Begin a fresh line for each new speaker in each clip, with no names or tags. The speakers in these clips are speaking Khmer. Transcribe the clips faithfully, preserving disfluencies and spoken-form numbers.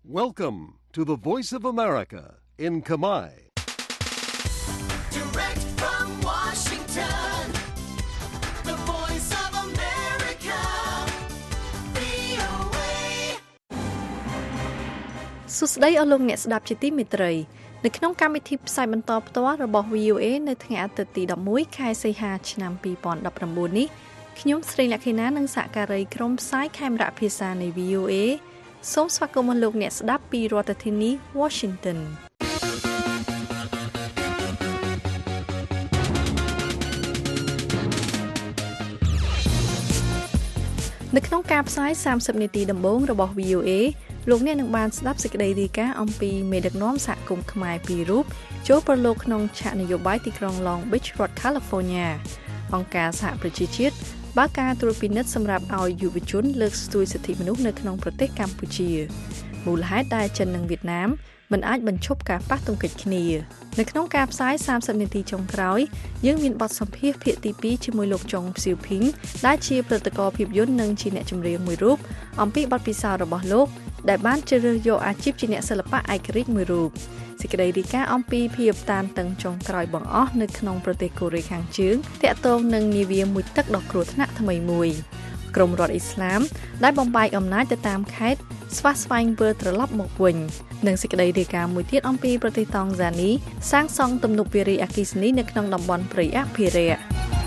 Welcome to the Voice of America in Khmer.
Direct from Washington, the Voice of America, វី អូ เอ
សួស្តីអស់លោកអ្នកស្ដាប់ជាទីមេត្រីនៅក្នុងកម្មវិធីផ្សាយបន្តផ្ទាល់របស់ វី អូ เอ នៅថ្ងៃអាទិត្យទី11ខែសីហាឆ្នាំពីរពាន់ដប់ប្រាំបួននេះខ្ញុំស្រីលក្ខិណានិងសហការីក្រុមផ្សាយខេមរៈភាសានៃ វី អូ เอ សូមស្វាគមន៍លោកអ្នកស្ដាប់ពីរដ្ឋធានី Washington នៅក្នុងការផ្សាយសាមសិបនាទីដំបូងរបស់ វី អូ เอ លោកអ្នកនឹងបានស្ដាប់សេចក្តីរាយការណ៍អំពីមេដឹកនាំសហគមន៍ខ្មែរពីររូបចូលប្រឡូកក្នុងឆាកនយោបាយទីក្រុង Long Beach រដ្ឋ California អង្គការសហប្រជាជាតិបើកការត្រួតពិនិត្យសម្រាប់ឲ្យយុវជនលើកស្ទួយសិទ្ធិមនុស្សនៅក្នុងប្រទេសកម្ពុជាមូលហេតុដែលចិននិងវៀតណាមមិនអាចបញ្ឈប់ការប៉ះទង្គិចគ្នានៅក្នុងការផ្សាយសាមសិបនាទីចុងក្រោយយើងមានបទសម្ភាសន៍ភាគទីពីរជាមួយលោកចុងភៀវភីងដែលជាផលិតករភាពយន្តនិងជាអ្នកចម្រៀងមួយរូបអំពីបទពិសោធន៍របស់លោកដែលបានជ្រើសរើសយកអាជីពជាអ្នកសិល្បៈឯករាជ្យមួយរូបសេចក្តីរាយការណ៍អំពីភាពតានតឹងចុងក្រោយបង្អស់នៅក្នុងប្រទេសកូរ៉េខាងជើងទាក់ទងនឹងនាវាមួយទឹកដ៏គ្រោះថ្នាក់ថ្មីមួយក្រមរដ្ឋអ៊ីស្លាមដែលបំបែកអំណាចទៅតាមខេត្តស្វះស្វែងវិលត្រឡប់មកវិញនិងសេចក្តីរាយការណ៍មួយទៀតអំពីប្រទេសតង់ហ្សានីសាងសង់ទំនប់វារីអគ្គិសនីនៅក្នុងតំបន់ព្រៃអភិរក្ស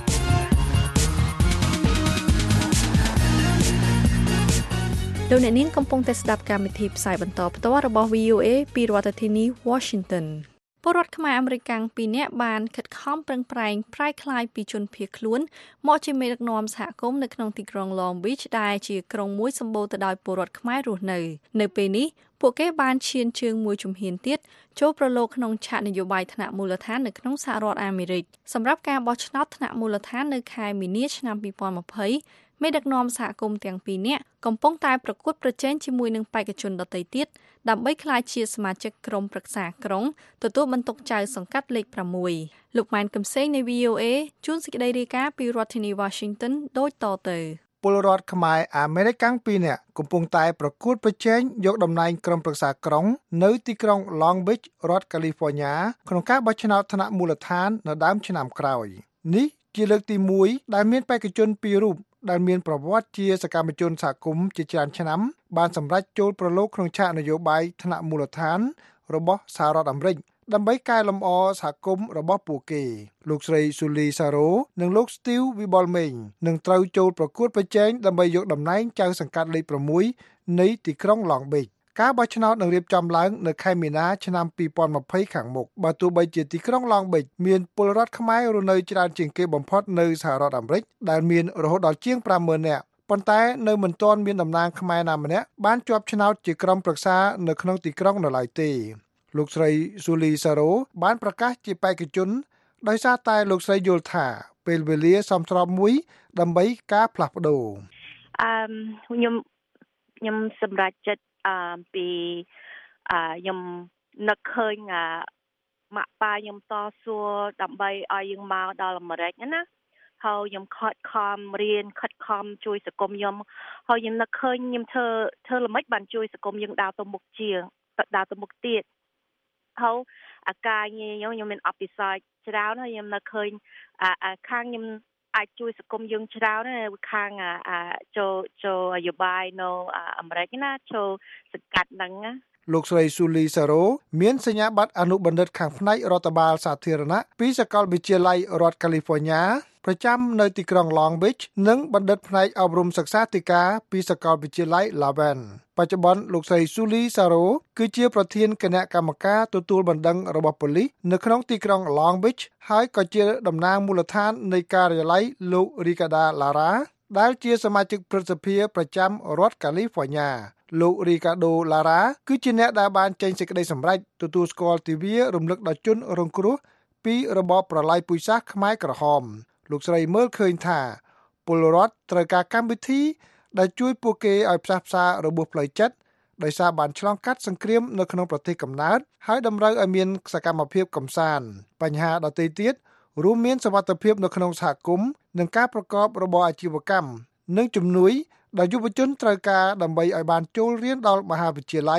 លោកអ្នកនាងកំពុងតែស្ដាប់កម្មវិធីផ្សាយបន្តផ្ទាល់របស់ វី អូ เอ ពីរដ្ឋធានី Washington ពលរដ្ឋខ្មែរអាមេរិកពីរនាក់បានខិតខំប្រឹងប្រែងប្រែក្លាយពីជនភៀសខ្លួនមកជាមេដឹកនាំសហគមន៍នៅក្នុងទីក្រុង Long Beach ដែលជាក្រុងមួយសម្បូរទៅដោយពលរដ្ឋខ្មែររស់នៅនៅពេលនេះពួកគេបានឈានជើងមួយជំហានទៀតចូលប្រឡូកក្នុងឆាកនយោបាយថ្នាក់មូលដ្ឋាននៅក្នុងសហរដ្ឋអាមេរិកសម្រាប់ការបោះឆ្នោតថ្នាក់មូលដ្ឋាននៅខែមីនាឆ្នាំពីរពាន់ยี่สิบមេដឹកនាំសហគមន៍ទាំងពីរនាក់កំពុងតែប្រកួតប្រជែងជាមួយនឹងបេក្ខជនដទៃទៀតដើម្បីក្លាយជាសមាជិកក្រុមប្រឹក្សាក្រុងទទួលបន្ទុកចៅសង្កាត់លេខប្រាំមួយលោកម៉ែនកំសែងនៃ វី អូ เอ ជួនសេចក្តីរាយការណ៍ពីរដ្ឋធានី Washington ដូចតទៅ
ពលរដ្ឋខ្មែរអាមេរិកពីរនាក់កំពុងតែប្រកួតប្រជែងយកតំណែងក្រុមប្រឹក្សាក្រុងនៅទីក្រុង Long Beach រដ្ឋ California ក្នុងការបោះឆ្នោតថ្នាក់មូលដ្ឋាននៅដើមឆ្នាំក្រោយនេះជាលើកទីមួយដែលមានបេក្ខជនពីររូបដែលមានប្រវត្តិជាសកម្មជនសហគមន៍ជាច្រើនឆ្នាំបានសម្រេចចូលប្រឡូកក្នុងឆាកនយោបាយថ្នាក់មូលដ្ឋានរបស់សហរដ្ឋអាមេរិកដើម្បីកែលម្អសហគមន៍របស់ពួកគេលោកស្រីស៊ូលីសារ៉ូនិងលោកស្ទីវវីបលមេងនឹងត្រូវចូលប្រកួតប្រជែងដើម្បីយកតំណែងចៅសង្កាត់លេខប្រាំមួយនៃទីក្រុង Long Beach ការបោះឆ្នោតនឹងរៀបចំឡើងនៅខែមីនាឆ្នាំពីរពាន់ยี่สิบខាងមុខបើទោះបីជាទីក្រុង Long Beach មានពលរដ្ឋខ្មែររស់នៅច្រើនជាងគេបំផុតនៅសហរដ្ឋអាមេរិកដែលមានរហូតដល់ជាងប្រាំម៉ឺននាក់ប៉ុន្តែនៅមិនទាន់មានតំណាងខ្មែរណាម្នាក់បានជាប់ឆ្នោតជាក្រុមប្រឹក្សានៅក្នុងទីក្រុងនៅឡើយទេលោកស្រីស៊ូលីសារ៉ូបានប្រកាសជាបេក្ខជនដោយសារតែលោកស្រីយល់ថាពេលវេលាសមស្របមួយដើម្បីការផ្លាស់ប្ដូរ
អឺខ្ញុំខ្ញុំសម្រេចចិត្តអឺពីអឺខ្ញុំនឹកឃើញម៉ាក់ប៉ាខ្ញុំតស៊ូដើម្បីឲ្យយើងមកដល់អាមេរិកណាហើយខ្ញុំខិតខំរៀនខិតខំជួយសង្គមខ្ញុំហើយខ្ញុំនឹកឃើញខ្ញុំធ្វើធ្វើល្មិចបានជួយសង្គមយើងដើរទៅមុខជាងដើរទៅមុខទៀតហើយអាការងារខ្ញុំខ្ញុំមានអភិសាយច្រើនហើយខ្ញុំនឹកឃើញអាខាងខ្ញុំអាចជួយសង្គមយើងច្រើនណាខាងចូលចូលយោបាយនៅអាមេរិកណាចូលសង្កាត់ហ្នឹងណា
លោកស្រីស៊ូលីសារ៉ូមានសញ្ញាបត្រអនុបណ្ឌិតខាងផ្នែករដ្ឋបាលសាធារណៈពីសាកលវិទ្យាល័យរដ្ឋ California ប្រចាំនៅទីក្រុង Long Beach និងបណ្ឌិតផ្នែកអប់រំសិក្សាធិការពីសាកលវិទ្យាល័យ Lavan បច្ចុប្បន្នលោកស្រីស៊ូលីសារ៉ូគឺជាប្រធានគណៈកម្មការទទួលបណ្ដឹងរបស់ប៉ូលីសនៅក្នុងទីក្រុង Long Beach ហើយក៏ជាតំណាងមូលដ្ឋាននៃការិយាល័យលោករីកាដាឡារ៉ាដែលជាសមាជិកព្រឹទ្ធសភាប្រចាំរដ្ឋ Californiaលោករីកាដូឡារ៉ាគឺជាអ្នកដែលបានចេញសេចក្តីសម្រេចទទួលស្គាល់ទិវារំលឹកដល់ជនរងគ្រោះពីរបបប្រល័យពូជសាសន៍ខ្មែរក្រហមលោកស្រីមើលឃើញថាពលរដ្ឋត្រូវការកម្មវិធីដែលជួយពួកគេឲ្យផ្សះផ្សារបួសផ្លូវចិត្តដោយសារបានឆ្លងកាត់សង្គ្រាមនៅក្នុងប្រទេសកំណើតហើយតម្រូវឲ្យមានសកម្មភាពកម្សាន្តបញ្ហាដទៃទៀតរួមមានសុវត្ថិភាពនៅក្នុងសហគមន៍និងការប្រកបរបរអាជីវកម្មនិងជំនួយដែលយុវជនត្រូវការដើម្បីឲ្យបានចូលរៀនដល់មហាវិទ្យាល័យ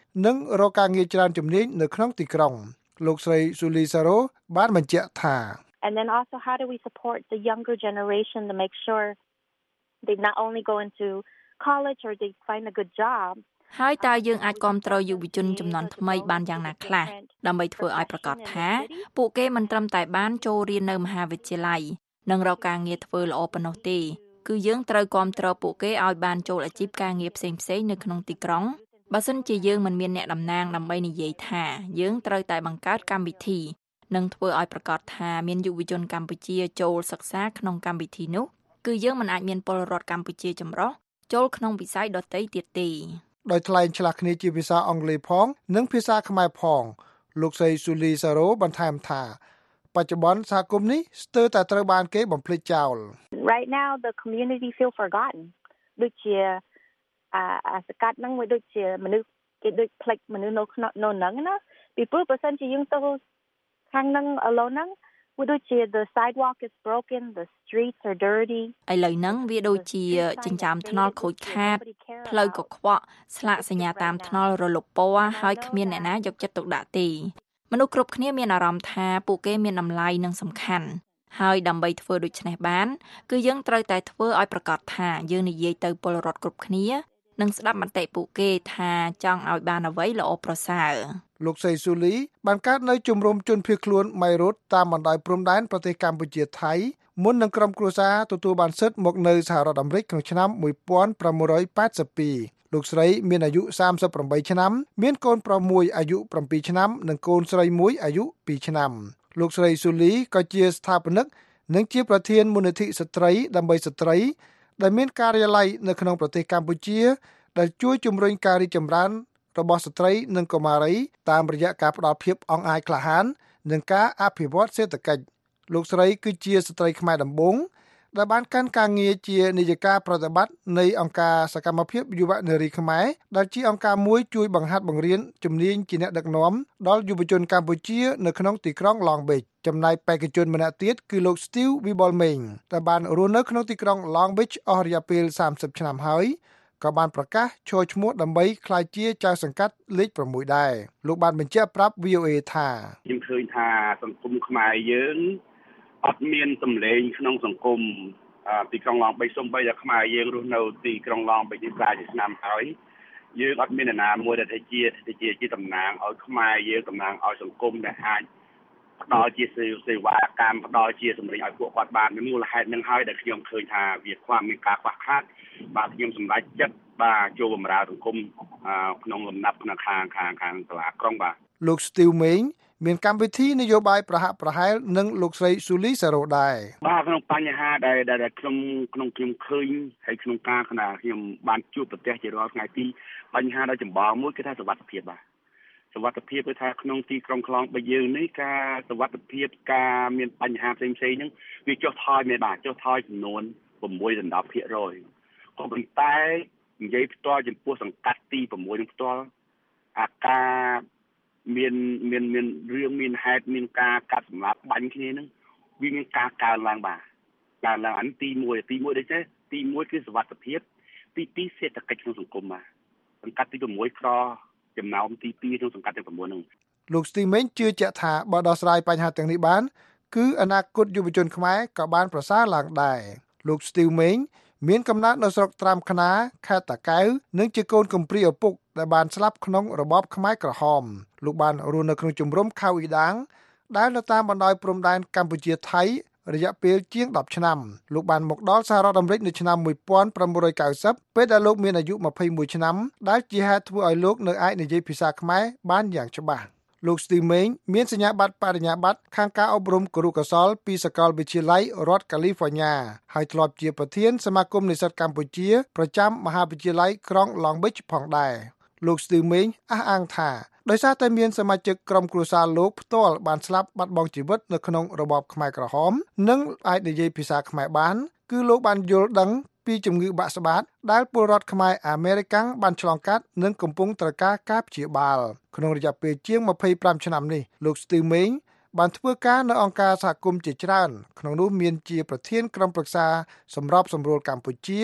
និងរកការងារច្រើនជំនាញនៅក្នុងទីក្រុងលោកស្រី Suli Saro បានបញ្ជាក់ថា
And then also how do we support the younger generation to make sure they not only go into college or they find a good job
ហើយតើយើងអាចគាំទ្រយុវជនចំនួនថ្មីបានយ៉ាងណាខ្លះដើម្បីធ្វើឲ្យប្រកាសថាពួកគេមិនត្រឹមតែបានចូលរៀននៅមហាវិទ្យាល័យនិងរកការងារធ្វើល្អប៉ុណ្ណោះទេគឺយើងត្រូវគាំទ្រពួកគេឲ្យបានចូលអាជីពការងារផ្សេងៗនៅក្នុងទីក្រុងបើសិនជាយើងមិនមានអ្នកតំណាងដើម្បីនិយាយថាយើងត្រូវតែបង្កើតកម្មវិធីនិងធ្វើឲ្យប្រកាសថាមានយុវជនកម្ពុជាចូលសិក្សាក្នុងកម្មវិធីនោះគឺយើងមិនអាចមានពលរដ្ឋកម្ពុជាចម្រុះចូលក្នុងវិស័យដទៃទៀតទេ
ដោយថ្លែងឆ្លាស់គ្នាជាភាសាអង់គ្លេសផងនិងភាសាខ្មែរផងលោកស្រី Suli Saro បន្ថែមថាបច្ចុប្បន្នសហគមន៍នេះស្ទើរតែត្រូវបានគេបំភ្លេចចោល
Right now the community feel forgotten ដូចជាអាអាសកាត់ហ្នឹងមួយដូចជាមនុស្សគេដូចផ្លេចមនុស្សនៅក្នុងនៅហ្នឹងណាពីព្រោះបើសិនជាយើងទៅខាងហ្នឹងឥឡូវហ្នឹងវាដូចជា the sidewalk is broken the streets are dirty
ឥឡូវហ្នឹងវាដូចជាចិញ្ចើមថ្នល់ខូចខាតផ្លូវកខ្វក់ស្លាកសញ្ញាតាមថ្នល់រលុបពណ៌ហើយគ្មានអ្នកណាយកចិត្តទុកដាក់ទេមនុស្សគ្រប់គ្នាមានអារម្មណ៍ថាពួកគេមានតម្លៃនិងសំខាន់ហើយដើម្បីធ្វើដូច្នេះបានគឺយើងត្រូវតែធ្វើឲ្យប្រកាសថាយើងនិយាយទៅពលរដ្ឋគ្រប់គ្នានិងស្ដាប់មតិពួកគេថាចង់ឲ្យបានអ្វីល្អប្រសើរ
លោកស្រី Suli បានកើតនៅជំរំជនភៀសខ្លួនម៉ៃរ៉ូតតាមបណ្ដោយព្រំដែនប្រទេសកម្ពុជាថៃមុននឹងក្រុមគ្រួសារទទួលបានសិទ្ធិមកនៅសហរដ្ឋអាមេរិកក្នុងឆ្នាំmột nghìn chín trăm tám mươi haiលោកស្រីមានអាយុសាមសិបប្រាំបីឆ្នាំមានកូនប្រុសមួយអាយុ7ឆ្នាំនិងកូនស្រីមួយអាយុពីរឆ្នាំលោកស្រី Suli ក៏ជាស្ថាបនិកនិងជាប្រធានមូលនិធិស្ត្រីដើម្បីស្ត្រីដែលមានការិយាល័យនៅក្នុងប្រទេសកម្ពុជាដែលជួយជំរុញការរីកចម្រើនរបស់ស្ត្រីនិងកុមារីតាមរយៈការផ្តល់ភាពអង់អាចក្លាហាននិងការអភិវឌ្ឍសេដ្ឋកិច្ចលោកស្រីគឺជាស្ត្រីខ្មែរដំបូងដែលបានកាន់ការងារជានាយិកាប្រតិបត្តិនៃអង្គការសកម្មភាពយុវនារីខ្មែរដែលជាអង្គការមួយជួយបង្ហាត់បង្រៀនជំនាញជាអ្នកដឹកនាំដល់យុវជនកម្ពុជានៅក្នុងទីក្រុង Long Beach ចំណែកបេក្ខជនម្នាក់ទៀតគឺលោក Steve Wibolmeng ដែលបានរស់នៅក្នុងទីក្រុង Long Beach អស់រយៈពេលសាមសិបឆ្នាំហើយក៏បានប្រកាសចូលឈ្មោះដើម្បីក្លាយជាចៅសង្កាត់លេខប្រាំមួយដែរលោកបានបញ្ជាក់ប្រាប់ V O A ថា
ខ្ញុំឃើញថាសង្គមខ្មែរយើងអត់មានសម្លេងក្នុងសង្គមទីក្រុងឡង់បេចសូម្បីតែខ្មែរយើងរស់នៅទីក្រុងឡង់បេចនេះប្រហែលជាឆ្នាំហើយយើងអត់មាននរណាមួយដែលជាជាជាតំណាងឲ្យខ្មែរយើងតំណាងឲ្យសង្គមដែលអាចផ្ដល់ជាសេវាកម្មផ្ដល់ជាសម្លេងឲ្យពួកគាត់បានមូលហេតុនឹងហើយដែលខ្ញុំឃើញថាវាខ្វះមានការខ្វះខាតបាទខ្ញុំសម្រេចចិត្តបាទចូលបម្រើសង្គមក្នុងលំដាប់ក្នុងខាងខាងខាងសាលាក្រុងបាទ
លោក Steve Meng មានកម្មវិធីនយោបាយប្រហាក់ប្រហែលនឹងលោកស្រី Suli Saro ដែរ
បាទក្នុងបញ្ហាដែលដែលខ្ញុំក្នុងខ្ញុំឃើញហើយក្នុងការគណៈខ្ញុំបានជួបប្រទេសជារាល់ថ្ងៃទីបញ្ហាដ៏ចម្បងមួយគឺថាសុវត្ថិភាពបាទសុវត្ថិភាពគឺថាក្នុងទីក្រុងខ្លងរបស់យើងនេះការសុវត្ថិភាពការមានបញ្ហាផ្សេងផ្សេងហ្នឹងវាចុះថយមែនបាទចុះថយចំនួន6ដល់10%ក៏ប៉ុន្តែនិយាយផ្ទាល់ចំពោះសង្កាត់ទី6នឹងផ្ទាល់អាការមានមានមានរឿងមានហេតុមានការកាត់សម្លាប់បាញ់គ្នាហ្នឹងវាមានការកើនឡើងបាទកើនឡើងអានេះទី1ទី1ដូចទេទី1គឺសុវត្ថិភាពទី2សេដ្ឋកិច្ចក្នុងសង្គមបាទសង្កាត់ទី6ក្រចំណោមទី2ក្នុងសង្កាត់ទាំង9ហ្នឹង
លោក Steve Meng ជឿជាក់ថាបើដោះស្រាយបញ្ហាទាំងនេះបានគឺអនាគតយុវជនខ្មែរក៏បានប្រសើរឡើងដែរលោក Steve Meng មានកំណើតនៅស្រុកត្រាំខ្នាខេត្តតាកែវនិងជាកូនកំព្រាឪពុកដែលបានស្លាប់ក្នុងរបបខ្មែរក្រហមលោកបានរស់នៅក្នុងជំរំខៅអ៊ីដាងដែលនៅតាមបណ្ដោយព្រំដែនកម្ពុជាថៃរយៈពេលជាងដប់ឆ្នាំលោកបានមកដល់សហរដ្ឋអាមេរិកនៅឆ្នាំmột nghìn chín trăm chín mươiពេលដែលលោកមានអាយុยี่สิบเอ็ดឆ្នាំដែលជាហេតុធ្វើឲ្យលោកនៅអាចនិយាយភាសាខ្មែរបានយ៉ាងច្បាស់លោក Steve Meng មានសញ្ញាបត្របរិញ្ញាបត្រខាងការអប់រំគរុកោសល្យពីសាកលវិទ្យាល័យរដ្ឋ California ហើយធ្លាប់ជាប្រធានសមាគមនិស្សិតកម្ពុជាប្រចាំមហាវិទ្យាល័យក្រុង Long Beach ផងដែរលោក Steve Meng អះអាងថាដោយសារតែមានសមាជិកក្រុមគ្រួសារលោកផ្ទាល់បានស្លាប់បាត់បង់ជីវិតនៅក្នុងរបបខ្មែរក្រហមនិងអាចនិយាយភាសាខ្មែរបានគឺលោកបានយល់ដឹងពីជំងឺបាក់ស្បាតដែលពលរដ្ឋខ្មែរអាមេរិកាំងបានឆ្លងកាត់និងកំពុងត្រូវការការព្យាបាលក្នុងរយៈពេលជាង25ឆ្នាំនេះលោក Steve Meng បានធ្វើការនៅអង្គការសហគមន៍ជាច្រើនក្នុងនោះមានជាប្រធានក្រុមប្រឹក្សាសម្របសម្រួលកម្ពុជា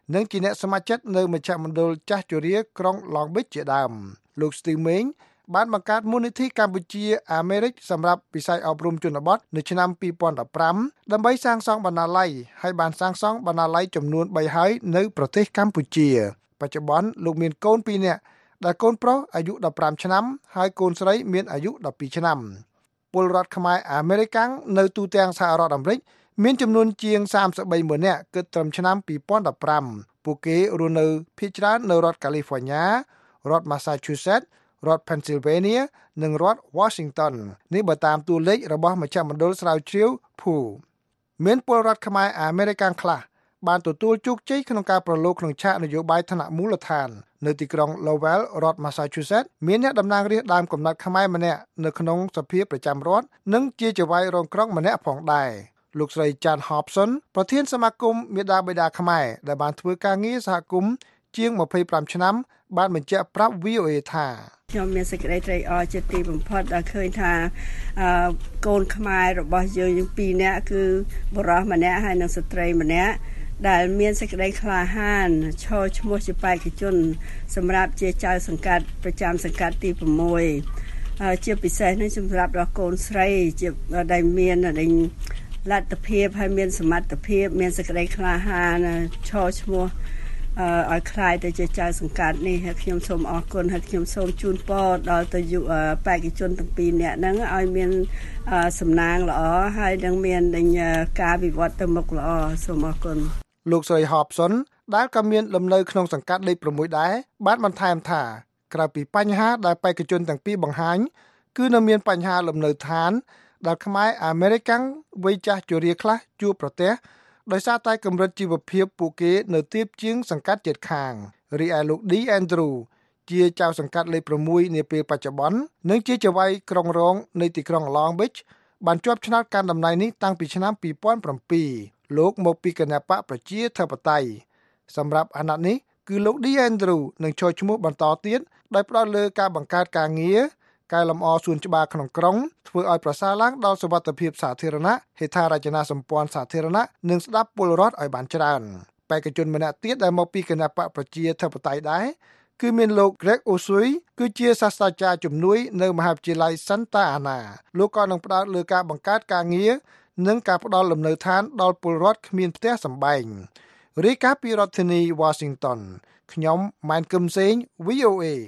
និងជាអ្នកសមាជិកនៅមជ្ឈមណ្ឌលចាស់ជរាក្រុង Long Beach ជាដើមលោក Steve Meng បានបង្កើតមូលនិធិកម្ពុជាអាមេរិកសម្រាប់វិស័យអប់រំជនបទនៅឆ្នាំពីរពាន់ដប់ប្រាំដើម្បីសាងសង់បណ្ណាល័យហើយបានសាងសង់បណ្ណាល័យចំនួនបីហើយនៅប្រទេសកម្ពុជាបច្ចុប្បន្នលោកមានកូនពីរនាក់ដែលកូនប្រុសអាយុដប់ប្រាំឆ្នាំហើយកូនស្រីមានអាយុដប់ពីរឆ្នាំពលរដ្ឋខ្មែរអាមេរិកាំងនៅទូទាំងសហរដ្ឋអាមេរិកមានចំនួនជាងសាមសិបបីម៉ឺននាក់គិតត្រឹមឆ្នាំពីរពាន់ដប់ប្រាំពួកគេរស់នៅភាគច្រើននៅរដ្ឋ California រដ្ឋ Massachusetts រដ្ឋ Pennsylvania និងរដ្ឋ Washington នេះបើតាមតួលេខរបស់មជ្ឈមណ្ឌលស្រាវជ្រាវ Pew មានពលរដ្ឋខ្មែរអាមេរិកាំងខ្លះបានទទួលជោគជ័យក្នុងការប្រឡូកក្នុងឆាកនយោបាយថ្នាក់មូលដ្ឋាននៅទីក្រុង Lowell រដ្ឋ Massachusetts មានអ្នកតំណាងរាស្ត្រដើមកំណត់ខ្មែរម្នាក់នៅក្នុងសភាប្រចាំរដ្ឋនិងជាចៅហ្វាយរងក្រុងម្នាក់ផងដែរលោកស្រី Jan Hobson ប្រធានសមាគមមេដាបេដាខ្មែរដែលបានធ្វើការងារសហគមន៍ជាងម្ភៃប្រាំឆ្នាំបានបញ្ជាក់ប្រាប់ វី អូ អេ ថា
ខ្ញុំមានសេចក្តីត្រេកអរជាទីបំផុតដែលឃើញថាកូនខ្មែររបស់យើងយើងពីរនាក់គឺបុរសម្នាក់ហើយនិងស្ត្រីម្នាក់ដែលមានសេចក្តីក្លាហានឈរឈ្មោះជាបេក្ខជនសម្រាប់ជាចៅសង្កាត់ប្រចាំសង្កាត់ទី6ជាពិសេសនេះសម្រាប់ដល់កូនស្រីជាដែលមានលទ្ធភាពហើយមានសមត្ថភាពមានសេចក្តីក្លាហានឈរឈ្មោះឲ្យខ្លាយទៅជាចៅសង្កាត់នេះហើយខ្ញុំសូមអរគុណហើយខ្ញុំសូមជូនពរដល់ទៅបេក្ខជនទាំងពីរនាក់ហ្នឹងឲ្យមានសំណាងល្អហើយនឹងមានការវិវត្តទៅមុខល្អសូមអរគុណ
លោកស្រី Hobson ដែលក៏មានលំនៅក្នុងសង្កាត់លេខ៦ដែរបានបន្ថែមថាក្រៅពីបញ្ហាដែលបេក្ខជនទាំងពីរបង្ហាញគឺនៅមានបញ្ហាលំនៅឋានដែលខ្មែរអាមេរិកាំងវ័យចាស់ជរាខ្លះជួបប្រទះដោយសារតែកម្រិតជីវភាពពួកគេនៅទាបជាងសង្កាត់ជិតខាងរីឯលោក D Andrew ជាចៅសង្កាត់លេខ៦នាពេលបច្ចុប្បន្ននិងជាចៅហ្វាយក្រុងរងនៃទីក្រុង Long Beach បានជាប់ឆ្នោតកាន់តំណែងនេះតាំងពីឆ្នាំពីរពាន់ប្រាំពីរលោកមកពីគណបកប្រជាធិបតេយ្យសម្រាប់អាណត្តិនេះគឺលោក D Andrew នឹងចូលឈ្មោះបន្តទៀតដោយផ្ដោតលើការបង្កើតការងារកែលម្អសួនច្បារក្នុងក្រុងធ្វើឲ្យប្រសើរឡើងដល់សុវត្ថិភាពសាធារណៈហេដ្ឋារចនាសម្ព័ន្ធសាធារណៈនិងស្ដាប់ពលរដ្ឋឲ្យបានច្រើនបេក្ខជនម្នាក់ទៀតដែលមកពីគណបកប្រជាធិបតេយ្យដែរគឺមានលោក Greg Osui គឺជាសាស្ត្រាចារ្យជំនួយនៅមហាវិទ្យាល័យ Santa Ana លោកក៏នឹងផ្ដោតលើការបង្កើតការងារនិងការផ្ដល់លំនៅឋានដល់ពលរដ្ឋគ្មានផ្ទះសម្បែងរាយការណ៍ពីរដ្ឋធានី Washington ខ្ញុំម៉ែនកឹមសេង វី អូ អេ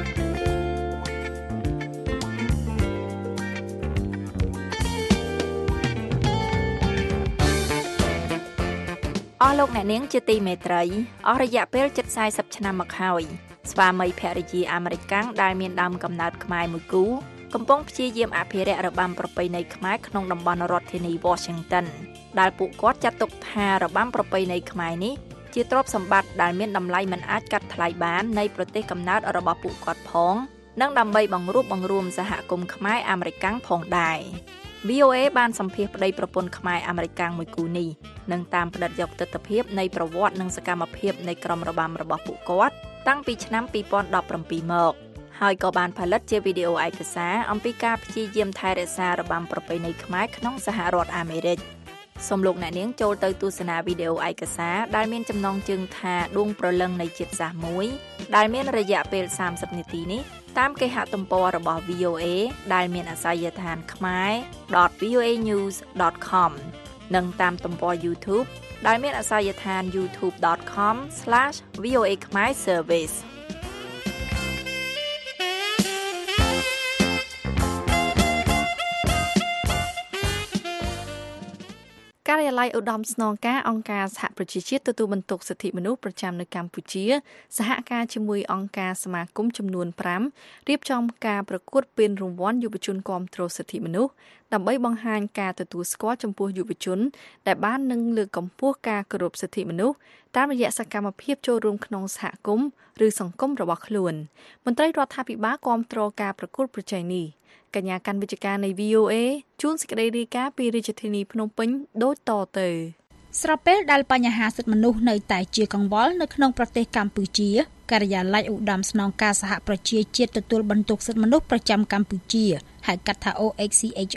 អស់លោកអ្នកនាងជាទីមេត្រីអស់រយៈពេលជិតสี่สิบឆ្នាំមកហើយស្វាមីភរិយាអាមេរិកាំងដែលមានដើមកំណើតខ្មែរមួយគូកំពុងព្យាយាមអភិរក្សរបាំប្រពៃណីខ្មែរក្នុងតំបន់រដ្ឋធានី Washington ដែលពួកគាត់ចាត់ទុកថារបាំប្រពៃណីខ្មែរនេះជាទ្រព្យសម្បត្តិដែលមានតម្លៃមិនអាចកាត់ថ្លៃបាននៃប្រទេសកំណើតរបស់ពួកគាត់ផងនិងដើម្បីបង្រួបបង្រួមសហគមន៍ខ្មែរអាមេរិកាំងផងដែរ វី អូ អេ បានសម្ភាសប្តីប្រពន្ធខ្មែរអាមេរិកាំងមួយគូនេះនិងតាមផ្តិតយកទស្សនវិជ្ជានៃប្រវត្តិនិងសកម្មភាពនៃក្រុមរបាំរបស់ពួកគាត់តាំងពីឆ្នាំពីរពាន់ដប់ប្រាំពីរមកហើយក៏បានផលិតជាវីដេអូឯកសារអំពីការព្យាយាមថែរក្សារបាំប្រពៃណីខ្មែរក្នុងសហរដ្ឋអាមេរិកសូមលោកអ្នកនាងចូលទៅទស្សនាវីដេអូឯកសារដែលមានចំណងជើងថាដួងព្រលឹងនៃជាតិសាសន៍មួយដែលមានរយៈពេលសាមសិបនាទីនេះតាមគេហទំព័ររបស់ វី អូ អេ ដែលមានអាសយដ្ឋាន ខ្មែរ ដត វី អូ អេ ញូស ដត ខម និងតាមទំព័រ YouTube ដែលមានអាសយដ្ឋាន យូធូប ដត ខម ស្លាស វី អូ អេ ខ្មែរ Serviceការិយាល័យឧត្តមស្នងការអង្គការសហប្រជាជាតិទទួលបន្ទុកសិទ្ធិមនុស្សប្រចាំនៅកម្ពុជាសហការជាមួយអង្គការសមាគមចំនួនfiveរៀបចំការប្រកួតពានរង្វាន់យុវជនគាំទ្រសិទ្ធិមនុស្សដើម្បីបង្ហាញការទទួលស្គាល់ចំពោះយុវជនដែលបាននឹងលើកកម្ពស់ការគោរពសិទ្ធិមនុស្សតាមរយៈសកម្មភាពចូលរួមក្នុងសហគមន៍ឬសង្គមរបស់ខ្លួនមន្ត្រីរដ្ឋាភិបាលគាំទ្រការប្រកួតប្រជែងនេះកញ្ញាកាន់វិជ្ជការនៃ វី អូ អេ ជួនសេចក្តីរាយការណ៍ពីរាជធានីភ្នំពេញដូចតទៅ
ស្របពេលដែលបញ្ហាសិទ្ធិមនុស្សនៅតែជាកង្វល់នៅក្នុងប្រទេសកម្ពុជាការិយាល័យឧត្តមស្នងការសហប្រជាជាតិទទួលបន្ទុកសិទ្ធិមនុស្សប្រចាំកម្ពុជាហៅកាត់ថា អូ អេច ស៊ី អេច អារ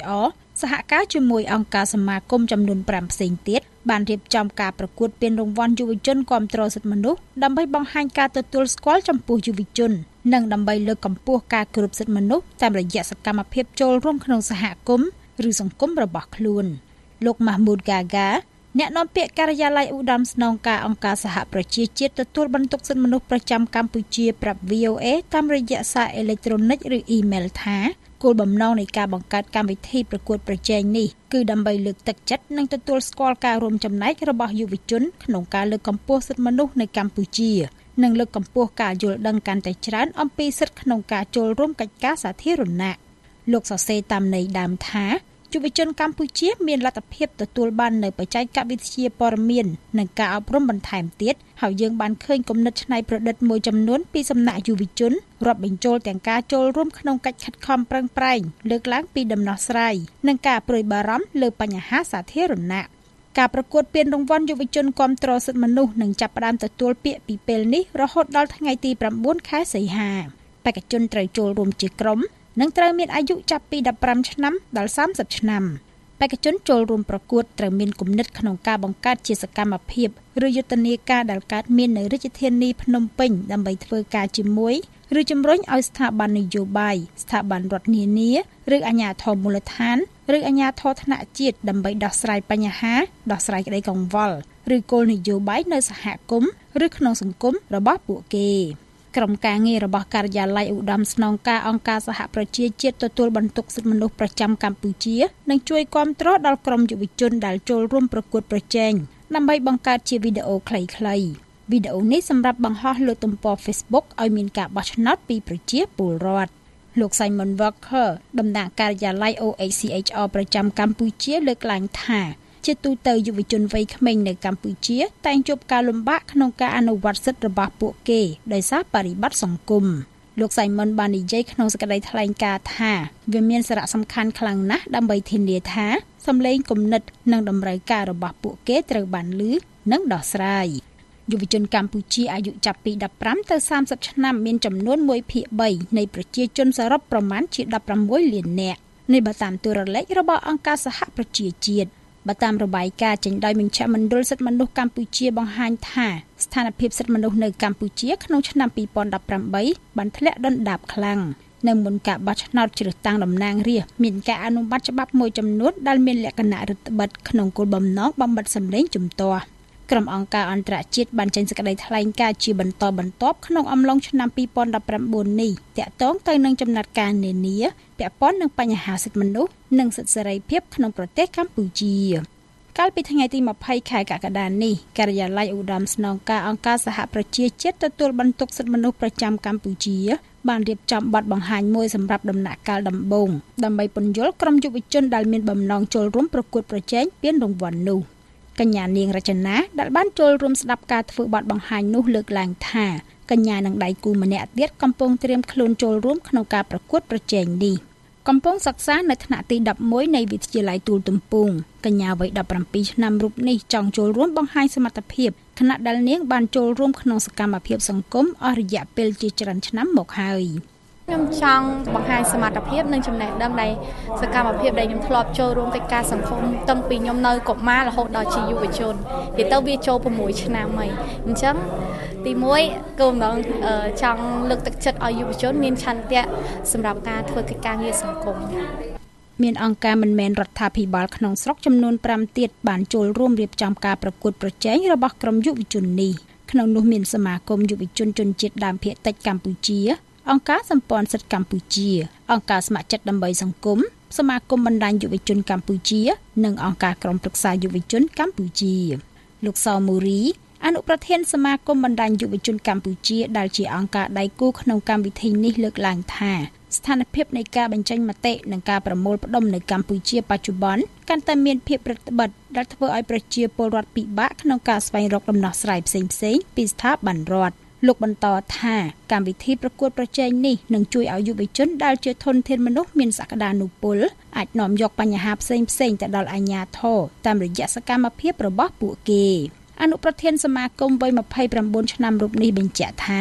សហការជាមួយអង្គការសមាគមចំនួនប្រាំផ្សេងទៀតបានរៀបចំការប្រកួតពានរង្វាន់យុវជនគាំទ្រសិទ្ធិមនុស្សដើម្បីបង្ហាញការទទួលស្គាល់ចំពោះយុវជននិងដើម្បីលើកកម្ពស់ការគោរពសិទ្ធិមនុស្សតាមរយៈសកម្មភាពចូលរួមក្នុងសហគមន៍ឬសង្គមរបស់ខ្លួនលោក Mahmoud Gaga អ្នកនាំពាក្យការិយាល័យឧត្តមស្នងការអង្គការសហប្រជាជាតិទទួលបន្ទុកសិទ្ធិមនុស្សប្រចាំកម្ពុជាប្រាប់ V O A តាមរយៈសារអេឡិចត្រូនិកឬអ៊ីមែលថាគោលបំណងនៃការបង្កើតកម្មវិធីប្រកួតប្រជែងនេះគឺដើម្បីលើកទឹកចិត្តនិងទទួលស្គាល់ការរួមចំណែករបស់យុវជនក្នុងការលើកកម្ពស់សិទ្ធិមនុស្សនៅកម្ពុជានិងលើកកម្ពស់ការយល់ដឹងកាន់តែច្រើនអំពីសិទ្ធិក្នុងការចូលរួមកិច្ចការសាធារណៈលោកសរសេរតាមន័យដើមថាយុវជនកម្ពុជាមានលទ្ធភាពទទួលបាននូវបច្ចេកវិទ្យាព័ត៌មាននិងការអប់រំបន្ថែមទៀតហើយយើងបានឃើញគំនិតច្នៃប្រឌិតមួយចំនួនពីសំណាក់យុវជនរាប់បញ្ចូលទាំងការចូលរួមក្នុងកិច្ចខិតខំប្រឹងប្រែងលើកឡើងពីដំណោះស្រាយនិងការព្រួយបារម្ភលើបញ្ហាសាធារណៈការប្រកួតពានរង្វាន់យុវជនគាំទ្រសិទ្ធិមនុស្សនឹងចាប់ផ្ដើមទទួលពាក្យពីពេលនេះរហូតដល់ថ្ងៃទីប្រាំបួនខែសីហាបេក្ខជនត្រូវចូលរួមជាក្រុមនិងត្រូវមានអាយុចាប់ពីដប់ប្រាំឆ្នាំដល់សាមសិបឆ្នាំបេក្ខជនចូលរួមប្រកួតត្រូវមានគំនិតក្នុងការបង្កើតជាសកម្មភាពឬយុទ្ធនាការដែលកើតមាននៅរាជធានីភ្នំពេញដើម្បីធ្វើការជាមួយឬជំរុញឲ្យស្ថាប័ននយោបាយស្ថាប័នរដ្ឋនានាឬអាជ្ញាធរមូលដ្ឋានឬអាជ្ញាធរថ្នាក់ជាតិដើម្បីដោះស្រាយបញ្ហាដោះស្រាយក្តីកង្វល់ឬគោលនយោបាយនៅសហគមន៍ឬក្នុងសង្គមរបស់ពួកគេក្រុមការងាររបស់ការិយាល័យឧត្តមស្នងការអង្គការសហប្រជាជាតិទទួលបន្ទុកសិទ្ធិមនុស្សប្រចាំកម្ពុជានឹងជួយគាំទ្រដល់ក្រុមយុវជនដែលចូលរួមប្រកួតប្រជែងដើម្បីបង្កើតជាវីដេអូខ្លីៗវីដេអូនេះសម្រាប់បង្ហោះលើទំព័រ Facebook ឲ្យមានការបោះឆ្នោតពីប្រជាពលរដ្ឋលោក Simon Walker តំណាងការិយាល័យ O H C H R ប្រចាំកម្ពុជាលើកឡើងថាជាទូទៅយុវជនវ័យក្មេងនៅកម្ពុជាតែងជួបការលំបាកក្នុងការអនុវត្តសិទ្ធិរបស់ពួកគេដោយសារបរិបត្តិសង្គមលោក Simon បាននិយាយក្នុងសេចក្តីថ្លែងការណ៍ថាវាមានសារៈសំខាន់ខ្លាំងណាស់ដើម្បីធានាថាសម្លេងគំនិតនិងតម្រូវការរបស់ពួកគេត្រូវបានឮនិងដោះស្រាយយុវជនកម្ពុជាអាយុចាប់ពីដប់ប្រាំទៅសាមសិបឆ្នាំមានចំនួនមួយភាគបីនៃប្រជាជនសរុបប្រមាណជាដប់ប្រាំមួយលាននាក់នេះបើតាមតួលេខរបស់អង្គការសហប្រជាជាតិបើតាមរបាយការណ៍ចេញដោយមជ្ឈមណ្ឌលសិទ្ធិមនុស្សកម្ពុជាបង្ហាញថាស្ថានភាពសិទ្ធិមនុស្សនៅកម្ពុជាក្នុងឆ្នាំពីរពាន់ដប់ប្រាំបីបានធ្លាក់ដុនដាបខ្លាំងនៅមុនការបោះឆ្នោតជ្រើសតាំងតំណាងរាស្ត្រមានការអនុម័តច្បាប់មួយចំនួនដែលមានលក្ខណៈរដ្ឋបិទក្នុងគោលបំណងបំបិទសម្លេងជំទាស់ក្រុមអង្គការអន្តរជាតិបានចេញសេចក្តីថ្លែងការណ៍ជាបន្តបន្ទាប់ក្នុងអំឡុងឆ្នាំពីរពាន់ដប់ប្រាំបួននេះទាក់ទងទៅនឹងចំណាត់ការនានាពាក់ព័ន្ធនឹងបញ្ហាសិទ្ធិមនុស្សនិងសិទ្ធិសេរីភាពក្នុងប្រទេសកម្ពុជាកាលពីថ្ងៃទីម្ភៃខែកក្កដានេះការិយាល័យឧត្តមស្នងការអង្គការសហប្រជាជាតិទទួលបន្ទុកសិទ្ធិមនុស្សប្រចាំកម្ពុជាបានរៀបចំបទបង្ហាញមួយសម្រាប់ដំណាក់កាលដំបូងដើម្បីពន្យល់ក្រុមយុវជនដែលមានបំណងចូលរួមប្រកួតប្រជែងពានរង្វាន់នោះកញ្ញានាងរចនាដែលបានចូលរួមស្ដាប់ការធ្វើបទបង្ហាញនោះលើកឡើងថាកញ្ញានិងដៃគូម្នាក់ទៀតកំពុងត្រៀមខ្លួនចូលរួមក្នុងការប្រកួតប្រជែងនេះកំពុងសិក្សានៅថ្នាក់ទីដប់មួយនៃវិទ្យាល័យទូលទំពូងកញ្ញាវ័យដប់ប្រាំពីរឆ្នាំរូបនេះចង់ចូលរួមបង្ហាញសមត្ថភាពខណៈដែលនាងបានចូលរួមក្នុងសកម្មភាពសង្គមអស់រយៈពេលជាច្រើនឆ្នាំមកហើយខ្ញុំចង់បង្ហាញសមត្ថភាពនិងចំណេះដឹងនៃសកម្មភាពដែលខ្ញុំធ្លាប់ចូលរួមកិច្ចការសង្គមតាំងពីខ្ញុំនៅកុមាររហូតដល់ជាយុវជននិយាយទៅវាចូល៦ឆ្នាំហើយអញ្ចឹងទីមួយគោលបំណងចង់លើកទឹកចិត្តឲ្យយុវជនមានឆន្ទៈសម្រាប់ការធ្វើកិច្ចការងារសង្គមមានអង្គការមិនមែនរដ្ឋាភិបាលក្នុងស្រុកចំនួនប្រាំទៀតបានចូលរួមរៀបចំការប្រកួតប្រជែងរបស់ក្រុមយុវជននេះក្នុងនោះមានសមាគមយុវជនជនជាតិដើមភាគតិចកម្ពុជាអង្គការសម្ព័ន្ធសិទ្ធិកម្ពុជាអង្គការស្ម័គ្រចិត្តដើម្បីសង្គមសមាគមបណ្ដាញយុវជនកម្ពុជានិងអង្គការក្រុមប្រឹក្សាយុវជនកម្ពុជាលោកសមូរីអនុប្រធានសមាគមបណ្ដាញយុវជនកម្ពុជាដែលជាអង្គការដៃគូក្នុងកម្មវិធីនេះលើកឡើងថាស្ថានភាពនៃការបញ្ចេញមតិនិងការប្រមូលផ្ដុំនៅកម្ពុជាបច្ចុប្បន្នកាន់តែមានភាពរឹតបន្តឹងដែលធ្វើឲ្យប្រជាពលរដ្ឋពិបាកក្នុងការស្វែងរកដំណោះស្រាយផ្សេងៗពីស្ថាប័នរដ្ឋលោកបន្តថាកម្មវិធីប្រកួតប្រជែងនេះនឹងជួយឲ្យយុវជនដែលជាធនធានមនុស្សមានសក្តានុពលអាចនាំយកបញ្ហាផ្សេងៗទៅដល់អាជ្ញាធរតាមរយៈសកម្មភាពរបស់ពួកគេអនុប្រធានសមាគមវ័យម្ភៃប្រាំបួនឆ្នាំរូបនេះបញ្ជាក់ថា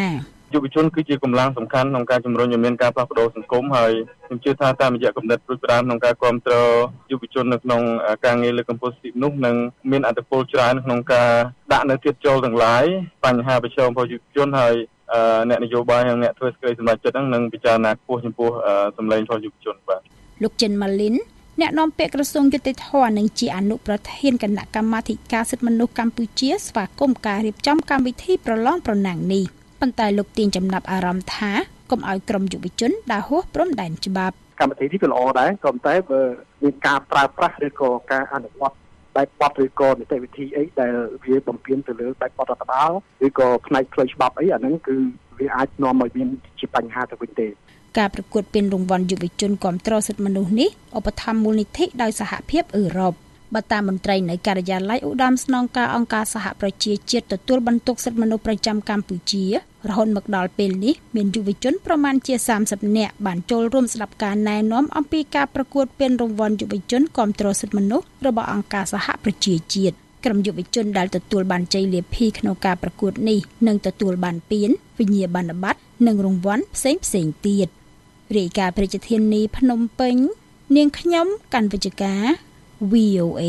យុវជនគឺជាកម្លាំងសំខាន់ក្នុងការជំរុញឲ្យមានការផ្លាស់ប្ដូរសង្គមហើយខ្ញុំជឿថាតាមរយៈគំនិតព្រួយបារម្ភក្នុងការគ្រប់គ្រងយុវជននៅក្នុងការងារលើកកម្ពស់សិទ្ធិមនុស្សនឹងមានអត្ថប្រយោជន៍ច្រើនក្នុងការដាក់នៅធាតុចូលទាំងឡាយបញ្ហាប្រឈមរបស់យុវជនហើយអ្នកនយោបាយនិងអ្នកធ្វើសេចក្តីសម្រេចចិត្តហ្នឹងនឹងពិចារណាខ្ពស់ចំពោះសម្លេងរបស់យុវជនបាទ
លោកចិនម៉ាលីនអ្នកនាំពាក្យក្រសួងយុតិធម៌និងជាអនុប្រធានគណៈកម្មាធិការសិទ្ធិមនុស្សកម្ពុជាស្វាគមន៍ការរៀបចំកម្មវិធីប្រឡងប្រណាំងនេះប៉ុន្តែលោកទាញចំណាប់អារម្មណ៍ថាកុំឲ្យក្រុមយុវជនដើរហួសព្រំដែនច្បាប់
កម្មវិធីនេះវាល្អដែរក៏ប៉ុន្តែបើមានការប្រើប្រាស់ឬក៏ការអនុវត្តបែបបទឬក៏នីតិវិធីអីដែលវាបំពេញទៅលើបែបបទរដ្ឋបាលឬក៏ផ្នែកផ្លូវច្បាប់អីអាហ្នឹងគឺវាអាចនាំឲ្យមានជាបញ្ហាទៅវិញទេ
ការប្រកួតពានរង្វាន់យុវជនគាំទ្រសិទ្ធិមនុស្សនេះឧបត្ថម្ភមូលនិធិដោយសហភាពអឺរ៉ុបបើតាមមន្ត្រីនៃការិយាល័យឧត្តមស្នងការអង្គការសហប្រជាជាតិទទួលបន្ទុកសិទ្ធិមនុស្សប្រចាំកម្ពុជារហូតមកដល់ពេលនេះមានយុវជនប្រមាណជាសាមសិបនាក់បានចូលរួមស្ដាប់ការណែនាំអំពីការប្រកួតពានរង្វាន់យុវជនគាំទ្រសិទ្ធិមនុស្សរបស់អង្គការសហប្រជាជាតិក្រុមយុវជនដែលទទួលបានជ័យលាភីក្នុងការប្រកួតនេះនឹងទទួលបានពានវិញ្ញាបនបត្រនិងរង្វាន់ផ្សេងផ្សេងទៀតរាយការណ៍ប្រជាធានីភ្នំពេញនាងខ្ញុំកាន់វិជ្ជការ V O A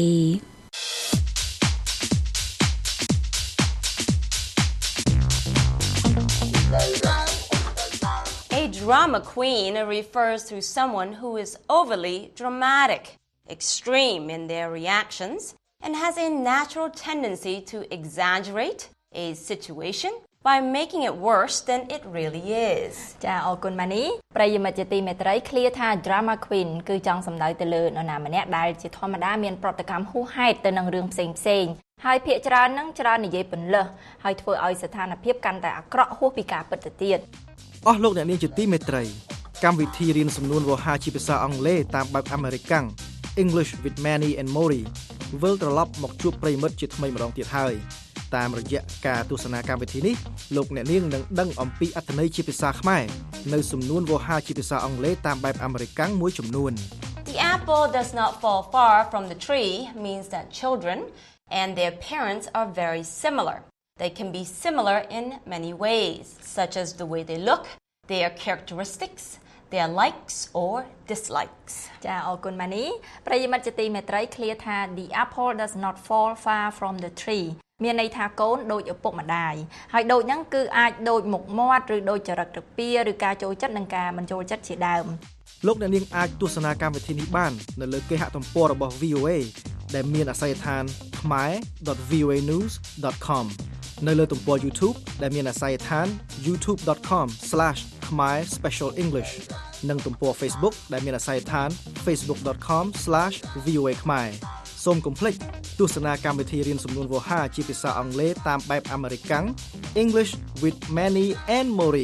A drama queen refers to someone who is overly dramatic, extreme in their reactions, and has a natural tendency to exaggerate a situation by making it worse than it really is.
ចាអរគុណម៉ានីប្រិយមិត្តជាទីមេត្រីឃ្លាថា drama queen គឺចង់សំដៅទៅលើនរណាម្នាក់ដែលជាធម្មតាមានប្រតិកម្មហួសហេតុទៅនឹងរឿងផ្សេងផ្សេងហើយភាគច្រើននឹងច្រើននិយាយពន្លើសហើយធ្វើឲ្យស្ថានភាពកាន់តែអាក្រក់ហួសពីការពិតទៅទៀត
អស់លោកអ្នកនាងជាទីមេត្រីកម្មវិធីរៀនសំនួនវោហាជាភាសាអង់គ្លេសតាមបែបអាមេរិកាំង English with Manny and Mori វិលត្រឡប់មកជួបប្រិយមិត្តជាថ្មីម្ដងទៀតហើយតាមរយៈការទស្សនាកម្មវិធីនេះលោកអ្នកនាងនឹងដឹងអំពីអត្ថន័យជាភាសាខ្មែរនៅសំនួនវោហាជាភាសាអង់គ្លេសតាមបែបអាមេរិកាំងមួយចំនួន
The apple does not fall far from the tree means that children and their parents are very similar. They can be similar in many ways, such as the way they look, their characteristics, their likes or dislikes.
ចាអរគុណម៉ានីប្រិយមិត្តជាទីមេត្រីឃ្លាថា The apple does not fall far from the tree មានន័យថាកូនដូចឪពុកម្ដាយហើយដូចហ្នឹងគឺអាចដូចមុខមាត់ឬដូចចរិតរបៀបឬការចូលចិត្តនិងការមិនចូលចិត្តជាដើម
លោកអ្នកនាងអាចទស្សនាកម្មវិធីនេះបាននៅលើគេហទំព័ររបស់ V O A ដែលមានអាសយដ្ឋាន khmae dot v o a news dot com នៅលើទំព័រ YouTube ដែលមានអាសយដ្ឋាន youtube dot com slash khmae special english និងទំព័រ Facebook ដែលមានអាសយដ្ឋាន facebook dot com slash v o a khmae សូមកុំភ្លេចទស្សនាកម្មវិធីរៀនសំនួនវោហាជាភាសាអង់គ្លេសតាមបែបអាមេរិកាំង English with Manny and Mori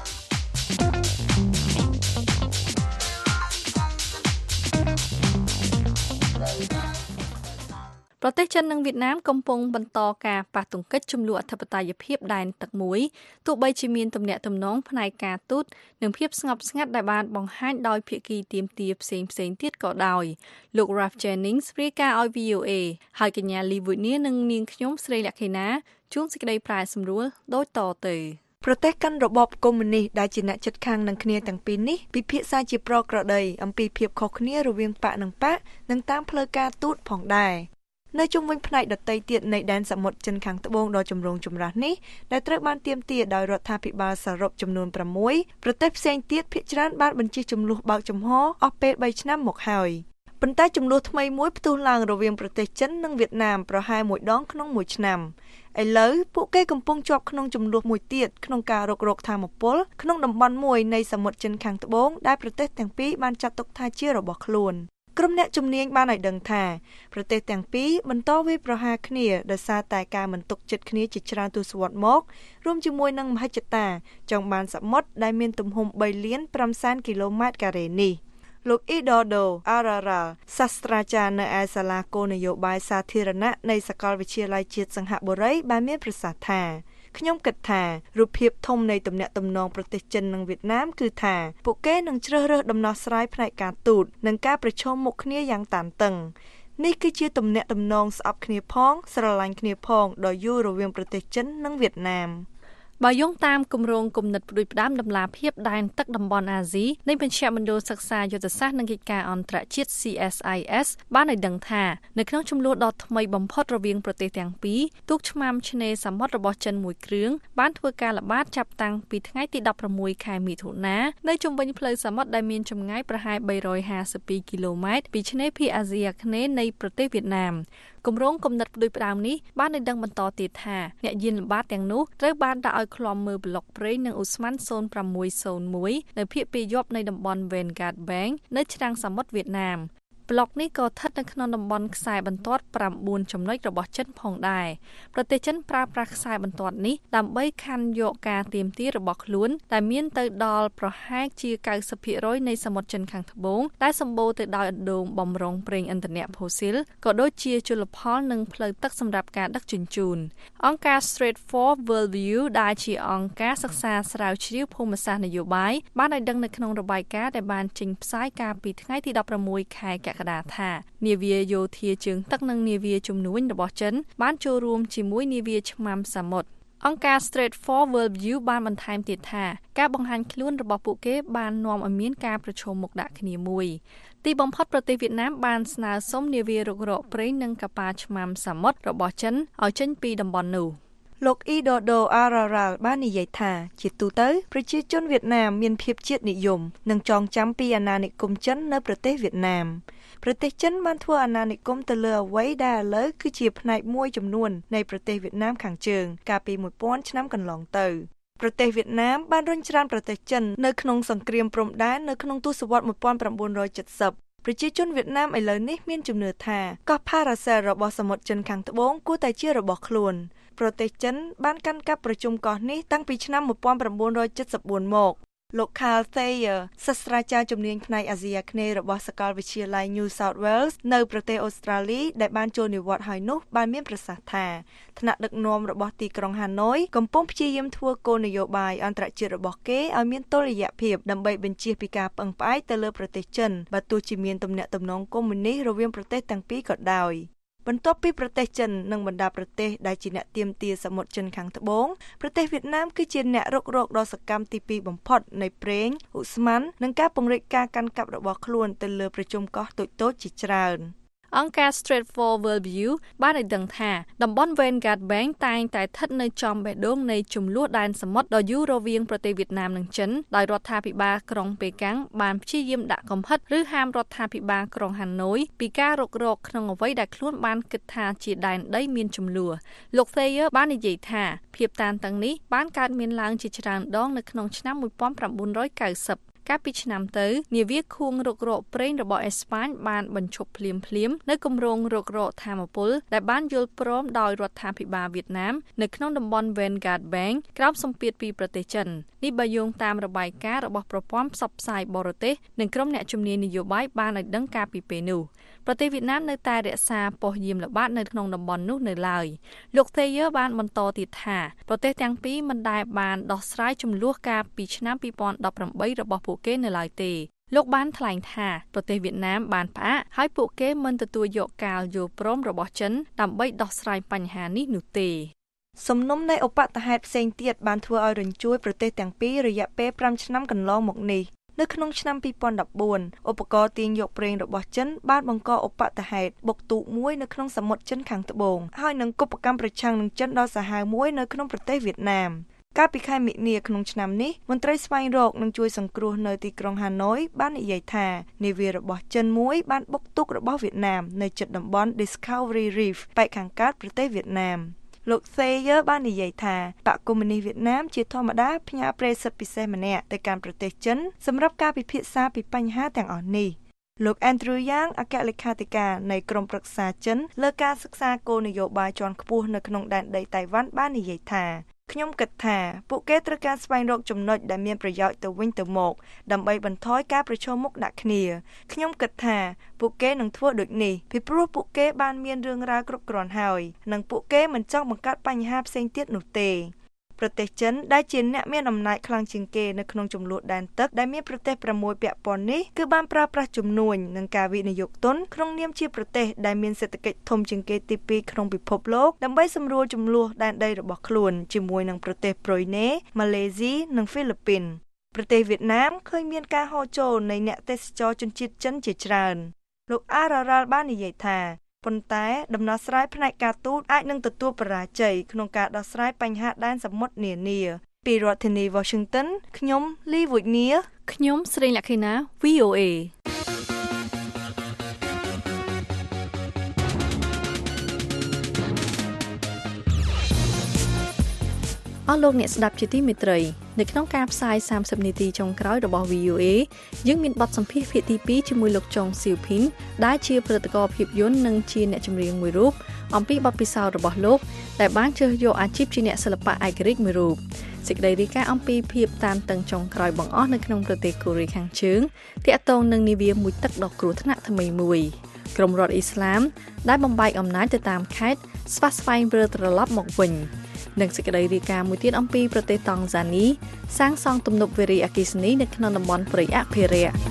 ប្រទេសចិននិងវៀតណាមកំពុងបន្តការប៉ះទង្គិចជម្លោះអធិបតេយ្យភាពដែនទឹកមួយទោះបីជាមានទំនាក់ទំនងផ្នែកការទូតនិងភាពស្ងប់ស្ងាត់ដែលបានបង្ហាញដោយភាគីទាមទារផ្សេងផ្សេងទៀតក៏ដោយលោក Ralph Jennings រាយការណ៍ឲ្យ V O A ហើយកញ្ញា Lee Woodnia និងនាងខ្ញុំស្រីលក្ខិណាជួនសេចក្តីប្រែសម្រួលដូចតទៅ
ប្រទេសកាន់របបកុម្មុយនីសដែលជាអ្នកជិតខាងនឹងគ្នាទាំងពីរនេះពិភាក្សាជាប្រក្រតីអំពីភាពខុសគ្នារវាងបកនិងបកនិងតាមផ្លូវការទូតផងដែរនៅជុំវិញផ្នែកដទៃទៀតនៃដែនសមុទ្រចិនខាងត្បូងដ៏ចម្រូងចម្រាសនេះដែលត្រូវបានទាមទារដោយរដ្ឋាភិបាលសរុបចំនួនប្រាំមួយប្រទេសផ្សេងទៀតភាគច្រើនបានបញ្ជិះចំនួនបើកចំហអស់ពេលបីឆ្នាំមកហើយប៉ុន្តែចំនួនថ្មីមួយផ្ទុះឡើងរវាងប្រទេសចិននិងវៀតណាមប្រហែលមួយដងក្នុងមួយឆ្នាំឥឡូវពួកគេកំពុងជាប់ក្នុងចំនួនមួយទៀតក្នុងការរករកថាមពលក្នុងតំបន់មួយនៃសមុទ្រចិនខាងត្បូងដែលប្រទេសទាំងពីរបានចាត់ទុកថាជារបស់ខ្លួនក្រុមអ្នកជំនាញបានឲ្យដឹងថាប្រទេសទាំងពីរបន្តវាយប្រហារគ្នាដោយសារតែការមិនទុកចិត្តគ្នាជាច្រើនទសវត្សរ៍មករួមជាមួយនឹងមហិច្ឆតាចង់បានសមុទ្រដែលមានទំហំបីលានប្រាំសែនគីឡូម៉ែត្រការ៉េនេះលោក Eduardo Araral សាស្ត្រាចារ្យនៅឯសាលាគោលនយោបាយសាធារណៈនៃសាកលវិទ្យាល័យជាតិសង្ហបុរីបានមានប្រសាសន៍ថាខ្ញុំគិតថារូបភាពធំនៃទំនាក់ទំនងប្រទេសចិននិងវៀតណាមគឺថាពួកគេនឹងជ្រើសរើសដំណោះស្រាយផ្នែកការទូតនិងការប្រឈមមុខគ្នាយ៉ាងតានតឹងនេះគឺជាទំនាក់ទំនងស្អប់គ្នាផងស្រឡាញ់គ្នាផងដ៏យូររវាងប្រទេសចិននិងវៀតណាម
បើយោងតាមគម្រោងគំនិតផ្ដួចផ្ដើមដំណាភាពដែនទឹកតំបន់អាស៊ីនៃបញ្ជាមណ្ឌលសិក្សាយុទ្ធសាស្ត្រនិងកិច្ចការអន្តរជាតិ C S I S បានឲ្យដឹងថានៅក្នុងចំនួនដ៏ថ្មីបំផុតរវាងប្រទេសទាំងពីរទូកឆ្មាំឆ្នេរសមុទ្ររបស់ចិនមួយគ្រឿងបានធ្វើការល្បាតចាប់តាំងពីថ្ងៃទីដប់ប្រាំមួយខែមិថុនានៅជុំវិញផ្លូវសមុទ្រដែលមានចម្ងាយប្រហែលបីរយហាសិបពីរគីឡូម៉ែត្រពីឆ្នេរភាគអាស៊ីអាគ្នេយ៍នៃប្រទេសវៀតណាមគម្រោងគំនិតផ្ដួចផ្ដើមនេះបានឲ្យដឹងបន្តទៀតថាអ្នកយានល្បាតទាំងនោះត្រូវបានដាក់ឲ្យឃ្លាំមើលប្លុកព្រៃនិងអូស្មန် ศูนย์ ប្រាំមួយ ศูนย์ មួយនៅភាគពាយព្យនៃតំបន់ Vanguard Bank នៅច្រាំងសមុទ្រវៀតណាមប្លុកនេះក៏ស្ថិតនៅក្នុងតំបន់ខ្សែបន្ទាត់ប្រាំបួនចំណុចរបស់ចិនផងដែរប្រទេសចិនប្រើប្រាស់ខ្សែបន្ទាត់នេះដើម្បីខណ្ឌយកការទាមទាររបស់ខ្លួនដែលមានទៅដល់ប្រហែលជា កៅសិបភាគរយ នៃសមុទ្រចិនខាងត្បូងដែលសម្បូរទៅដោយអណ្ដូងបំរុងប្រេងឥន្ធនៈផូស៊ីលក៏ដូចជាជលផលនិងផ្លូវទឹកសម្រាប់ការដឹកជញ្ជូនអង្គការ Strait for Worldview ដែលជាអង្គការសិក្សាស្រាវជ្រាវភូមិសាស្ត្រនយោបាយបានឲ្យដឹងនៅក្នុងរបាយការណ៍ដែលបានចេញផ្សាយកាលពីថ្ងៃទីដប់ប្រាំមួយខែកក្កដាថានាវាយោធាជើងទឹកនិងនាវាជំនួញរបស់ចិនបានចូលរួមជាមួយនាវាឆ្មាំសមុទ្រអង្គការ Strait for Worldview បានបន្ថែមទៀតថាការបង្ហាញខ្លួនរបស់ពួកគេបាននាំឲ្យមានការប្រឈមមុខដាក់គ្នាមួយទីបំផុតប្រទេសវៀតណាមបានស្នើសុំនាវារុករកព្រៃនិងកប៉ាល់ឆ្មាំសមុទ្ររបស់ចិនឲ្យចេញពីតំបន់នោះ
លោកអ៊ីដូដូអារ៉ារ៉ាល់បាននិយាយថាជាទូទៅប្រជាជនវៀតណាមមានភាពជាតិនិយមនិងចងចាំពីអាណានិគមចិននៅប្រទេសវៀតណាមប្រទេសចិនបានធ្វើអាណានិគមទៅលើអ្វីដែលឥឡូវគឺជាផ្នែកមួយចំនួននៃប្រទេសវៀតណាមខាងជើងកាលពីមួយពាន់ឆ្នាំកន្លងទៅប្រទេសវៀតណាមបានរុញច្រានប្រទេសចិននៅក្នុងសង្គ្រាមព្រំដែននៅក្នុងទសវត្សរ៍một nghìn chín trăm七mươiប្រជាជនវៀតណាមឥឡូវនេះមានជំនឿថាកោះ Paracel របស់សមុទ្រចិនខាងត្បូងគួរតែជារបស់ខ្លួនប្រទេសចិនបានកាន់កាប់ប្រជុំកោះនេះតាំងពីឆ្នាំmột nghìn chín trăm bảy mươi tưមកលោក Carl Thayer សាស្ត្រាចារ្យជំនាញផ្នែកអាស៊ីអាគ្នេយ៍របស់សាកលវិទ្យាល័យ New South Wales នៅប្រទេសអូស្ត្រាលីដែលបានចូលនិវត្តន៍ហើយនោះបានមានប្រសាសន៍ថាថ្នាក់ដឹកនាំរបស់ទីក្រុងហាណូយកំពុងព្យាយាមធ្វើគោលនយោបាយអន្តរជាតិរបស់គេឲ្យមានតុល្យភាពដើម្បីបញ្ជៀសពីការពឹងផ្អែកទៅលើប្រទេសចិនបើទោះជាមានទំនាក់ទំនងកុម្មុយនីសរវាងប្រទេសទាំងពីរក៏ដោយបន្ទាប់ពីប្រទេសចិននិងបណ្ដាប្រទេសដែលជាអ្នកទាមទារសមុទ្រចិនខាងត្បូងប្រទេសវៀតណាមគឺជាអ្នករុករកដ៏សកម្មទីពីរបំផុតនៃប្រេងឧស្ម័ននិងការពង្រីកការកាន់កាប់របស់ខ្លួនទៅលើប្រជុំកោះតូចៗជាច្រើន
អង្គការ Strait for Worldview បានឲ្យដឹងថាតំបន់ Vanguard Bank តែងតែស្ថិតនៅចំបេះដូងនៃជម្លោះដែនសមុទ្រដ៏យូររវាងប្រទេសវៀតណាមនិងចិនដោយរដ្ឋាភិបាលក្រុងប៉េកាំងបានព្យាយាមដាក់កំហិតឬហាមរដ្ឋាភិបាលក្រុងហាណូយពីការរុករកក្នុងអ្វីដែលខ្លួនបានគិតថាជាដែនដីមានជម្លោះលោក Thayer បាននិយាយថាភាពតានតឹងនេះបានកើតមានឡើងជាច្រើនដងនៅក្នុងឆ្នាំmột nghìn chín trăm chín mươiកាលពីឆ្នាំទៅនាវាខួងរុករកប្រេងរបស់អេស្ប៉ាញបានបញ្ឈប់ភ្លាមភ្លាមនៅគម្រោងរុករកថាមពលដែលបានយល់ព្រមដោយរដ្ឋាភិបាលវៀតណាមនៅក្នុងតំបន់ Vanguard Bank ក្រោមសម្ពាធពីប្រទេសចិននេះបើយោងតាមរបាយការណ៍របស់ប្រព័ន្ធផ្សព្វផ្សាយបរទេសនិងក្រុមអ្នកជំនាញនយោបាយបានឲ្យដឹងកាលពីពេលនោះប្រទេសវៀតណាមនៅតែរក្សាប៉ុស្តិ៍យាមល្បាតនៅក្នុងតំបន់នោះនៅឡើយលោក Thayer បានបន្តទៀតថាប្រទេសទាំងពីរមិនដែលបានដោះស្រាយជម្លោះកាលពីឆ្នាំពីរពាន់ដប់ប្រាំបីរបស់ពួកគេនៅឡើយទេលោកបានថ្លែងថាប្រទេសវៀតណាមបានផ្អាកហើយពួកគេមិនទទួលយកការយល់ព្រមរបស់ចិនដើម្បីដោះស្រាយបញ្ហានេះនោះទេ
សំណុំនៃឧបទ្ទហេតុផ្សេងទៀតបានធ្វើឲ្យរញ្ជួយប្រទេសទាំងពីររយៈពេលប្រាំឆ្នាំកន្លងមកនេះនៅក្នុងឆ្នាំពីរពាន់ដប់បួនឧបករណ៍ទាញយកប្រេងរបស់ចិនបានបង្កឧបទ្ទហេតុបុកទូកមួយនៅក្នុងសមុទ្រចិនខាងត្បូងហើយនឹងគុបកម្មប្រឆាំងនឹងចិនដ៏សាហាវមួយនៅក្នុងប្រទេសវៀតណាមកាលពីខែមិនិនាក្នុងឆ្នាំនេះមន្ត្រីស្វែងរកនិងជួយសង្គ្រោះនៅទីក្រុងហាណូយបាននិយាយថានាវារបស់ចិនមួយបានបុកទូករបស់វៀតណាមនៅជិតតំបន់ Discovery Reef ប៉ែកខាងកើតប្រទេសវៀតណាមលោក Thayer បាននិយាយថាបកកុម្មុយនីសវៀតណាមជាធម្មតាផ្ញើប្រេសិតពិសេសម្នាក់ទៅកាន់ប្រទេសចិនសម្រាប់ការពិភាក្សាពីបញ្ហាទាំងអស់នេះលោក Andrew Yang អគ្គលេខាធិការនៃក្រុមប្រឹក្សាចិនលើការសិក្សាគោលនយោបាយជាន់ខ្ពស់នៅក្នុងដែនដីតៃវ៉ាន់បាននិយាយថាខ្ញុំគិតថាពួកគេត្រូវការស្វែងរកចំណុចដែលមានប្រយោជន៍ទៅវិញទៅមកដើម្បីបន្ថយការប្រឈមមុខដាក់គ្នាខ្ញុំគិតថាពួកគេនឹងធ្វើដូចនេះពីព្រោះពួកគេបានមានរឿងរ៉ាវគ្រប់គ្រាន់ហើយនិងពួកគេមិនចង់បង្កើតបញ្ហាផ្សេងទៀតនោះទេប្រទេសចិនដែលជាអ្នកមានអំណាចខ្លាំងជាងគេនៅក្នុងចំនួនដែនទឹកដែលមានប្រទេសប្រាំមួយពាក់ព័ន្ធនេះគឺបានប្រើប្រាស់ជំនួយនិងការវិនិយោគទុនក្នុងនាមជាប្រទេសដែលមានសេដ្ឋកិច្ចធំជាងគេទីពីរក្នុងពិភពលោកដើម្បីសម្រួលចំនួនដែនដីរបស់ខ្លួនជាមួយនឹងប្រទេសប្រូយណេ ម៉ាឡេស៊ីនិងហ្វីលីពីនប្រទេសវៀតណាមឃើញមានការហូរចូលនៃអ្នកទេសចរជនជាតិចិនជាច្រើនលោកអារ៉ារ៉ាល់បាននិយាយថាប៉ុន្តែដំណោះស្រាយផ្នែកការទូតអាចនឹងទទួលបរាជ័យក្នុងការដោះស្រាយបញ្ហាដែនសមុទ្រនានាពីរដ្ឋធានី Washington ខ្ញុំលីវូចនី
ខ្ញុំស្រីលក្ខិណា វី អូ เอ អស់លោកអ្នកស្ដាប់ជាទីមេត្រីនៅក្នុងការផ្សាយសាមសិបនាទីចុងក្រោយរបស់ វី អូ เอ យើងមានបទសម្ភាសន៍ភាគទីពីរជាមួយលោកចុងស៊ីវភីនដែលជាព្រឹត្តិការណ៍ភាពយន្តនិងជាអ្នកចម្រៀងមួយរូបអំពីបទពិសោធន៍របស់លោកដែលបានជ្រើសយកអាជីពជាអ្នកសិល្បៈឯករាជ្យមួយរូបសេចក្តីរាយការណ៍អំពីភាពតានតឹងចុងក្រោយបង្អស់នៅក្នុងប្រទេសកូរ៉េខាងជើងទាក់ទងនឹងនាវាមួយទឹកដ៏គ្រោះថ្នាក់ថ្មីមួយក្រុមរដ្ឋអ៊ីស្លាមដែលបំបែកអំណាចទៅតាមខេត្តស្វះស្វែងវិលត្រឡប់មកវិញនិងសេចក្តីរាយការណ៍មួយទៀតអំពីប្រទេសតង់ហ្សានីសាងសង់ទំនប់វារីអគ្គិសនីនៅក្នុងតំបន់ព្រៃអភិរក្ស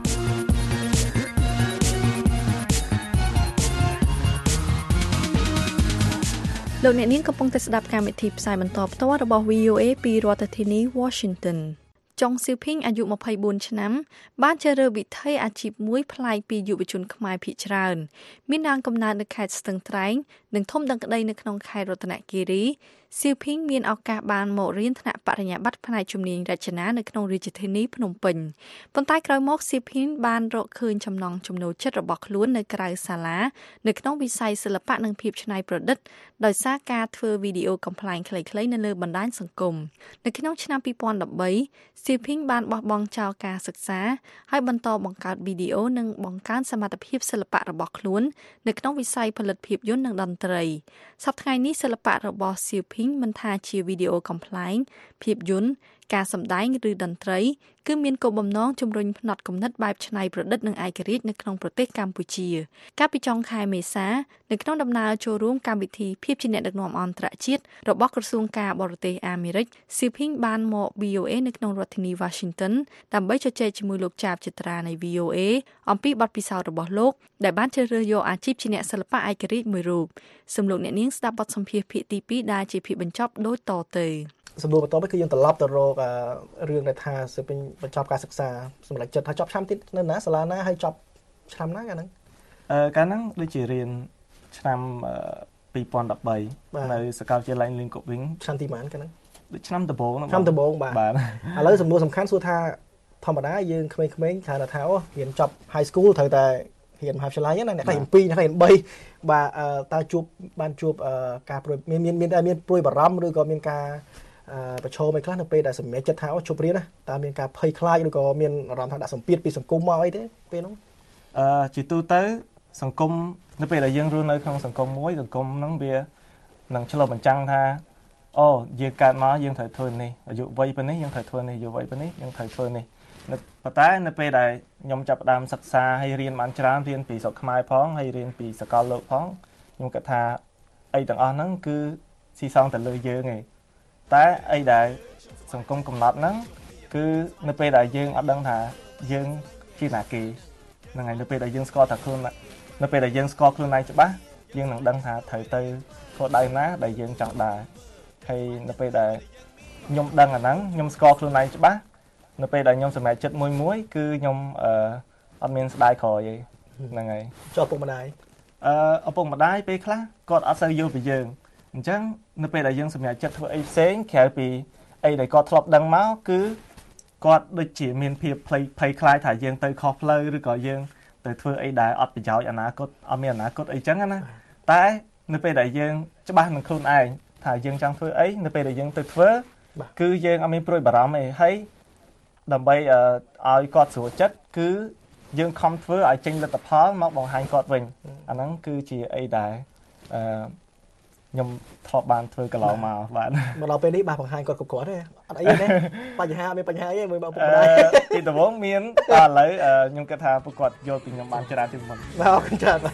លោកអ្នកនាងកំពុងតែស្ដាប់កម្មវិធីផ្សាយបន្តផ្ទាល់របស់ វី អូ เอ ពីរដ្ឋធានី Washington ចុងស៊ីវភីងអាយុម្ភៃបួនឆ្នាំបានជ្រើសរើសវិថីអាជីពមួយប្លែកពីយុវជនខ្មែរភាគច្រើនមានដើមកំណើតនៅខេត្តស្ទឹងត្រែងនិងធំដឹងក្តីនៅក្នុងខេត្តរតនគិរីស៊ីវភីងមានឱកាសបានមករៀនថ្នាក់បរិញ្ញាបត្រផ្នែកជំនាញរចនានៅក្នុងរាជធានីភ្នំពេញប៉ុន្តែក្រោយមកស៊ីវភីងបានរកឃើញចំណង់ចំណូលចិត្តរបស់ខ្លួននៅក្រៅសាលានៅក្នុងវិស័យសិល្បៈនិងភាពច្នៃប្រឌិតដោយសារការធ្វើវីដេអូកំប្លែងខ្លីៗនៅលើបណ្ដាញសង្គមនៅក្នុងឆ្នាំពីរពាន់ដប់បីស៊ីវភីងបានបោះបង់ចោលការសិក្សាហើយបន្តបង្កើតវីដេអូនិងបង្កើនសមត្ថភាពសិល្បៈរបស់ខ្លួននៅក្នុងវិស័យផលិតភាពយន្តនិងតន្ត្រីសប្តាហ៍ថ្ងៃនេះសិល្បៈរបស់ស៊ីវភីងមិនថាជាវីដេអូកំប្លែងភាពយន្តការសម្ដែងឬតន្ត្រីគឺមានគោលបំណងជំរុញផ្នត់គំនិតបែបច្នៃប្រឌិតនិងឯករាជ្យនៅក្នុងប្រទេសកម្ពុជាកាលពីចុងខែមេសានៅក្នុងដំណើរចូលរួមកម្មវិធីភាពជាអ្នកដឹកនាំអន្តរជាតិរបស់ក្រសួងការបរទេសអាមេរិកស៊ីវភីងបានមក វី អូ เอ នៅក្នុងរដ្ឋធានី Washington ដើម្បីជជែកជាមួយលោកចាបចិត្រានៃ វី អូ เอ អំពីបទពិសោធន៍របស់លោកដែលបានជ្រើសរើសយកអាជីពជាអ្នកសិល្បៈឯករាជ្យមួយរូបសូមលោកអ្នកនាងស្ដាប់បទសម្ភាសន៍ភាគទីពីរដែលជាភាគបញ្ចប់ដូចតទៅ
សំណួរបន្តទៅគឺយើងត្រឡប់ទៅរករឿងដែលថាសិពេញបញ្ចប់ការសិក្សាសម្រាប់ចិត្តថាចប់ឆ្នាំទីនៅណាសាលាណាហើយចប់ឆ្នាំណាកាលហ្នឹង
អឺកាលហ្នឹងដូចជារៀនឆ្នាំពីរពាន់ដប់បីនៅសាកលវិទ្យាល័យលីងកូវីង
ឆ្នាំទីប៉ុន្មានកាលហ្នឹង
ដូចឆ្នាំដំបូង
ឆ្នាំដំបូងបាទឥឡូវសំណួរសំខាន់សួរថាធម្មតាយើងក្មេងៗថាថាអូរៀនចប់ high school ត្រូវតែរៀនមហាវិទ្យាល័យណាអ្នកខ្លះរៀនពីរអ្នកខ្លះរៀនបីបាទតើជួបបានជួបការព្រួយមានមានមានតែមានព្រួយបារម្ភឬក៏មានការប្រឈមអីខ្លះនៅពេលដែលសម្រេចចិត្តថាអូជប់រៀនណាតើមានការភ័យខ្លាចឬក៏មានអារម្មណ៍ថាដាក់សម្ពាធពីសង្គមមកអីទេពេលហ្នឹង
អឺជាទូទៅសង្គមនៅពេលដែលយើងរស់នៅក្នុងសង្គមមួយសង្គមហ្នឹងវានឹងឆ្លុះបញ្ចាំងថាអូយើងកើតមកយើងត្រូវធ្វើនេះអាយុវ័យប៉ុណ្នេះយើងត្រូវធ្វើនេះអាយុវ័យប៉ុណ្នេះយើងត្រូវធ្វើនេះប៉ុន្តែនៅពេលដែលខ្ញុំចាប់ផ្ដើមសិក្សាហើយរៀនបានច្រើនរៀនពីស្រុកខ្មែរផងហើយរៀនពីសាកលលោកផងខ្ញុំគិតថាអីទាំងអស់ហ្នឹងគឺស៊ីសងទៅលើយើងឯងតែអីដែលសង្គមកំណត់ហ្នឹងគឺនៅពេលដែលយើងអត់ដឹងថាយើងជាណាគេហ្នឹងហើយនៅពេលដែលយើងស្គាល់ថាខ្លួននៅពេលដែលយើងស្គាល់ខ្លួនឯងច្បាស់យើងនឹងដឹងថាត្រូវទៅធ្វើដៅណាដែលយើងចង់ដើរហើយនៅពេលដែលខ្ញុំដឹងអាហ្នឹងខ្ញុំស្គាល់ខ្លួនឯងច្បាស់នៅពេលដែលខ្ញុំសម្រេចចិត្តមួយមួយគឺខ្ញុំអឺអត់មានស្ដាយក្រោយទេហ្នឹងហើយ
ចុះឪពុកម្ដាយ
អឺឪពុកម្ដាយពេលខ្លះគាត់អត់សូវយល់ពីយើងអញ្ចឹងនៅពេលដែលយើងសម្រេចចិត្តធ្វើអីផ្សេងក្រៅពីអីដែលគាត់ធ្លាប់ដឹងមកគឺគាត់ដូចជាមានភាពភ័យភ័យខ្លាចថាយើងទៅខុសផ្លូវឬក៏យើងទៅធ្វើអីដែលអត់ប្រយោជន៍អនាគតអត់មានអនាគតអីចឹងណាតែនៅពេលដែលយើងច្បាស់នឹងខ្លួនឯងថាយើងចង់ធ្វើអីនៅពេលដែលយើងទៅធ្វើគឺយើងអត់មានព្រួយបារម្ភអីហើយដើម្បីឲ្យគាត់ស្រួលចិត្តគឺយើងខំធ្វើឲ្យចេញលទ្ធផលមកបង្ហាញគាត់វិញអាហ្នឹងគឺជាអីដែលអឺខ្ញុំធ្លាប់បានធ្វើកន្លងមកបាទ
មកដល់ពេលនេះបាទបង្ហាញគាត់គ្រប់គ្រាន់ទេអត់អីទេបញ្ហាអត់មានបញ្ហាអីទេមួយបងពុកម្ដាយ
ទីដំបូងមានតែឥឡូវខ្ញុំគិតថាពួកគាត់យល់ពីខ្ញុំបានច្រើនជាងមុន
បាទអរគុណច្រើនបាទ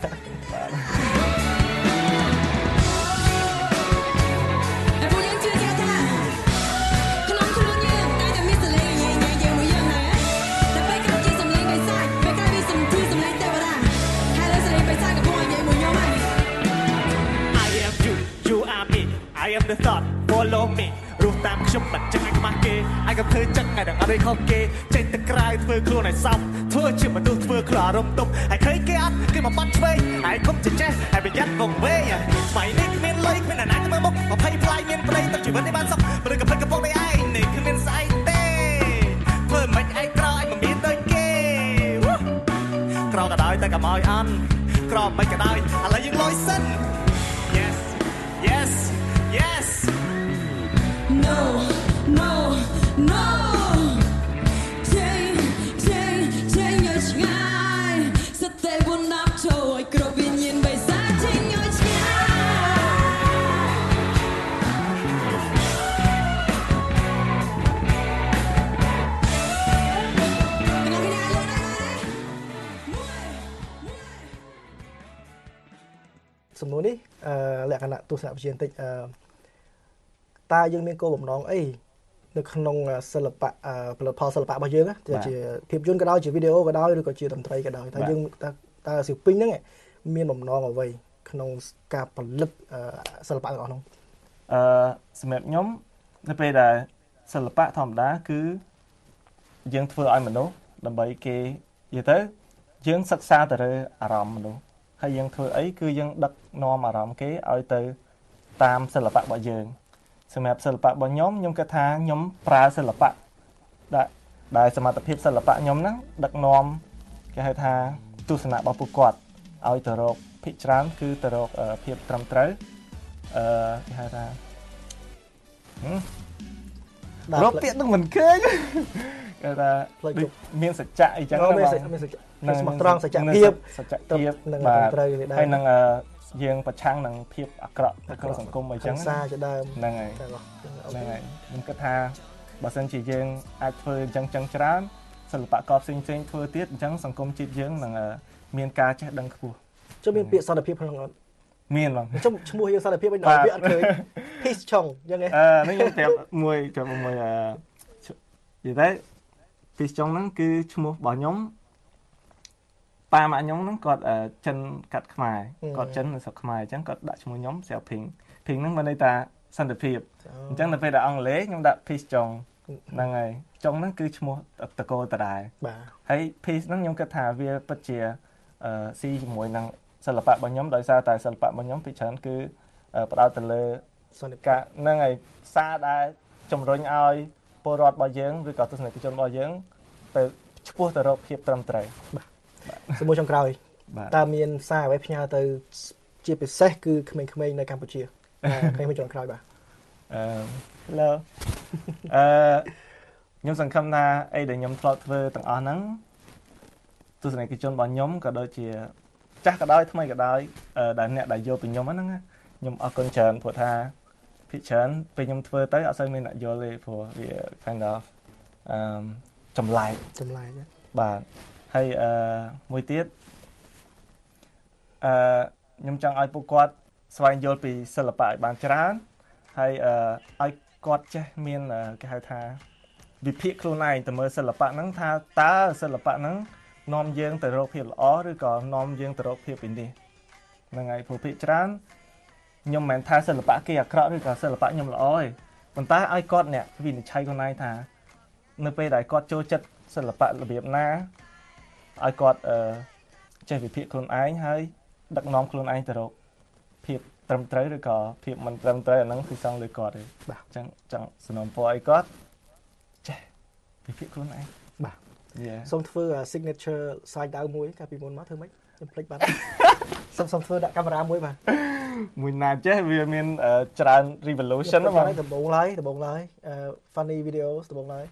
来，不能拒绝他。
ហើយនឹងអត់ដូចខុសគេចេញទៅក្រៅធ្វើខ្លួនឲ្យសមធ្វើជាមនុស្សធ្វើខ្លួនអារម្មណ៍ទុំហើយឃើញគេអត់គេមកបាត់ឆ្វេងហើយកុំចេះចេះហើយប្រយ័ត្នវងវែងស្មៃនេះគ្មានលុយគ្មានអាណាទៅមើលមុខ20ផ្លាយមានប្តីទៅជីវិតនេះបានសុខព្រឹកកំភ្លេចកំពងនៃឯងនេះគ្មានស្អីទេធ្វើមិនឯងក្រឯងមិនមានដូចគេក្រក៏ដោយតែកុំឲ្យអន់ក្រមិនក៏ដោយឥឡូវយើងលុយសិន Yes yes yes
No no no Change change change your sky សតែបុណាប់ចូលឲ្យគ្រប់វិញ្ញាណបិសាច Change your sky
សំណួរនេះអឺលក្ខណៈទស្សនវិជ្ជាបន្តិចអឺតើយើងមានគោលបំណងអីនៅក្នុងសិល្បៈផលិតផលសិល្បៈរបស់យើងណាជាភាពយន្តក៏ដោយជាវីដេអូក៏ដោយឬក៏ជាតន្ត្រីក៏ដោយតើយើងតើសិល្បិញហ្នឹងមានបំណងអ្វីក្នុងការផលិតសិល្បៈរបស់នោះ
អឺសម្រាប់ខ្ញុំនៅពេលដែលសិល្បៈធម្មតាគឺយើងធ្វើឲ្យមនុស្សដើម្បីគេនិយាយទៅយើងសិក្សាទៅលើអារម្មណ៍មនុស្សហើយយើងធ្វើអីគឺយើងដឹកនាំអារម្មណ៍គេឲ្យទៅតាមសិល្បៈរបស់យើងសម្រាប់សិល្បៈរបស់ខ្ញុំខ្ញុំគិតថាខ្ញុំប្រើសិល្បៈដែលដែលសមត្ថភាពសិល្បៈខ្ញុំហ្នឹងដឹកនាំគេហៅថាទស្សនៈរបស់ពួកគាត់ឲ្យទៅរកភិកច្រើនគឺទៅរកភាពត្រឹមត្រូវអឺគេហៅថារកពាក្យនឹងមិនឃើញគេថាមានសច្ចៈអីចឹង
មានមានសច្ចៈស្មោះត្រង់សច្ចភាព
សច្ចភាពនឹងត្រូវហើយនឹងយើងប្រឆាំងនឹងភាពអាក្រក់នៅក្នុងសង្គមអីចឹងហ្នឹងហើយហ្នឹងហើយខ្ញុំគិតថាបើសិនជាយើងអាចធ្វើអញ្ចឹងចឹងច្រើនសិល្បករផ្សេងផ្សេងធ្វើទៀតអញ្ចឹងសង្គមជាតិយើងនឹងមានការចេះដឹងខ្ពស់
ចុះមានពាក្យសន្តិភាពក្នុងអត់
មានបង
ចុះឈ្មោះយើងសន្តិភាពវិញដល់វាអត់ឃើញ Peace Chong អញ្ចឹងហ៎
អឺនេះខ្ញុំប្រាប់មួយប្រាប់មួយអឺនិយាយទៅ Peace Chong ហ្នឹងគឺឈ្មោះរបស់ខ្ញុំប៉ាម៉ាក់ខ្ញុំហ្នឹងគាត់ចិនកាត់ខ្មែរគាត់ចិននៅស្រុកខ្មែរអញ្ចឹងគាត់ដាក់ឈ្មោះខ្ញុំស្រាប់ភីងភីងហ្នឹងមានន័យថាសន្តិភាពអញ្ចឹងនៅពេលដែលអង់គ្លេសខ្ញុំដាក់ Peace Chong ហ្នឹងហើយចុងហ្នឹងគឺឈ្មោះតកោតដែរ
បាទ
ហើយ Peace ហ្នឹងខ្ញុំគិតថាវាពិតជាអឺស៊ីជាមួយនឹងសិល្បៈរបស់ខ្ញុំដោយសារតែសិល្បៈរបស់ខ្ញុំពីច្រើនគឺផ្ដោតទៅលើ
សន្តិភាព
ហ្នឹងហើយសារដែលជំរុញឲ្យពលរដ្ឋរបស់យើងឬក៏ទស្សនិកជនរបស់យើងទៅឆ្ពោះទៅរកភាពត្រឹមត្រូវ
បាទសមមួយចុងក្រោយតើមានសារអ្វីផ្ញើទៅជាពិសេសគឺក្មេងៗនៅកម្ពុជាក្មេងៗចុងក្រោយបាទ
អឺ Hello អឺខ្ញុំសង្ឃឹមថាអីដែលខ្ញុំធ្លាប់ធ្វើទាំងអស់ហ្នឹងទស្សនិកជនរបស់ខ្ញុំក៏ដូចជាចាស់ក៏ដោយថ្មីក៏ដោយដែលអ្នកដែលយកពីខ្ញុំហ្នឹងខ្ញុំអរគុណច្រើនព្រោះថាភាគច្រើនពេលខ្ញុំធ្វើទៅអត់សូវមានអ្នកយល់ទេព្រោះវា kind of អឺចម្លែក
ចម្លែក
បាទហើយអឺមួយទៀតអឺខ្ញុំចង់ឲ្យពួកគាត់ស្វែងយល់ពីសិល្បៈឲ្យបានច្រើនហើយអឺឲ្យគាត់ចេះមានគេហៅថាវិភាគខ្លួនឯងទៅមើលសិល្បៈហ្នឹងថាតើសិល្បៈហ្នឹងនាំយើងទៅរកភាពល្អឬក៏នាំយើងទៅរកភាពពីនេះហ្នឹងហើយព្រោះភាគច្រើនខ្ញុំមិនមែនថាសិល្បៈគេអាក្រក់ឬក៏សិល្បៈខ្ញុំល្អទេប៉ុន្តែឲ្យគាត់អ្នកវិនិច្ឆ័យខ្លួនឯងថានៅពេលដែលគាត់ចូលចិត្តសិល្បៈរបៀបណាឲ្យគាត់អឺចេះវិភាគខ្លួនឯងហើយដឹកនាំខ្លួនឯងទៅរកភាពត្រឹមត្រូវឬក៏ភាពមិនត្រឹមត្រូវអាហ្នឹងគឺសងលើគាត់ទេ
បាទ
អញ្ចឹងចង់សំណូមពរឲ្យគាត់ចេះវិភាគខ្លួនឯង
បាទសូមធ្វើ signature slide down មួយកាលពីមុនមកធ្វើម៉េចខ្ញុំភ្លេចបាត់សូមសូមធ្វើដាក់កាមេរ៉ាមួយបាទ
មួយណាចេះវាមានច្រើន revolution
ហ្នឹងបាទដំបូងឡើយដំបូងឡើយ funny videos ដំបូងឡើយ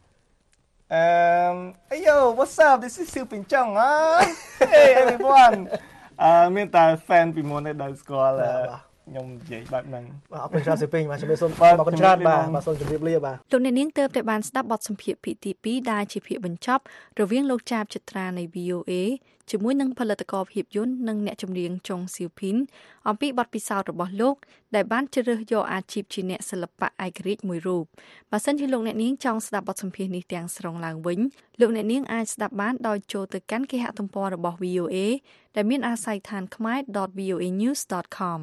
Um, hey yo, what's up? This is Siu Pin Chong, huh? Hey everyone. អឺមានតែ fan ពីមុនឯងដែលស្គាល់ខ្ញុំនិយាយបែបហ្នឹង
បាទអរគុណច្រើនសិពេញបាទជំរាបសួរបាទអរគុណច្រើនបាទបាទសូមជម្រាបលាបាទ
លោកអ្នកនាងទើបតែបានស្ដាប់បទសម្ភាសន៍ភាគទីពីរដែលជាភាគបញ្ចប់រវាងលោកចាបចត្រានៃ វី អូ เอ ជាមួយនឹងផលិតករភាពយន្តនិងអ្នកចម្រៀងចុងសៀវភីនអំពីបទពិសោធន៍របស់លោកដែលបានជ្រើសយកអាជីពជាអ្នកសិល្បៈឯករាជ្យមួយរូបបើសិនជាលោកអ្នកនាងចង់ស្ដាប់បទសម្ភាសន៍នេះទាំងស្រុងឡើងវិញលោកអ្នកនាងអាចស្ដាប់បានដោយចូលទៅកាន់គេហទំព័ររបស់ វី អូ เอ ដែលមានអាស័យដ្ឋាន khmae dot v o a news dot com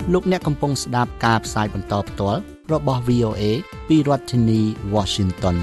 លោកអ្នកកំពុងស្ដាប់ការផ្សាយបន្តផ្ទាល់របស់ វី អូ เอ ពីរដ្ឋធានី Washington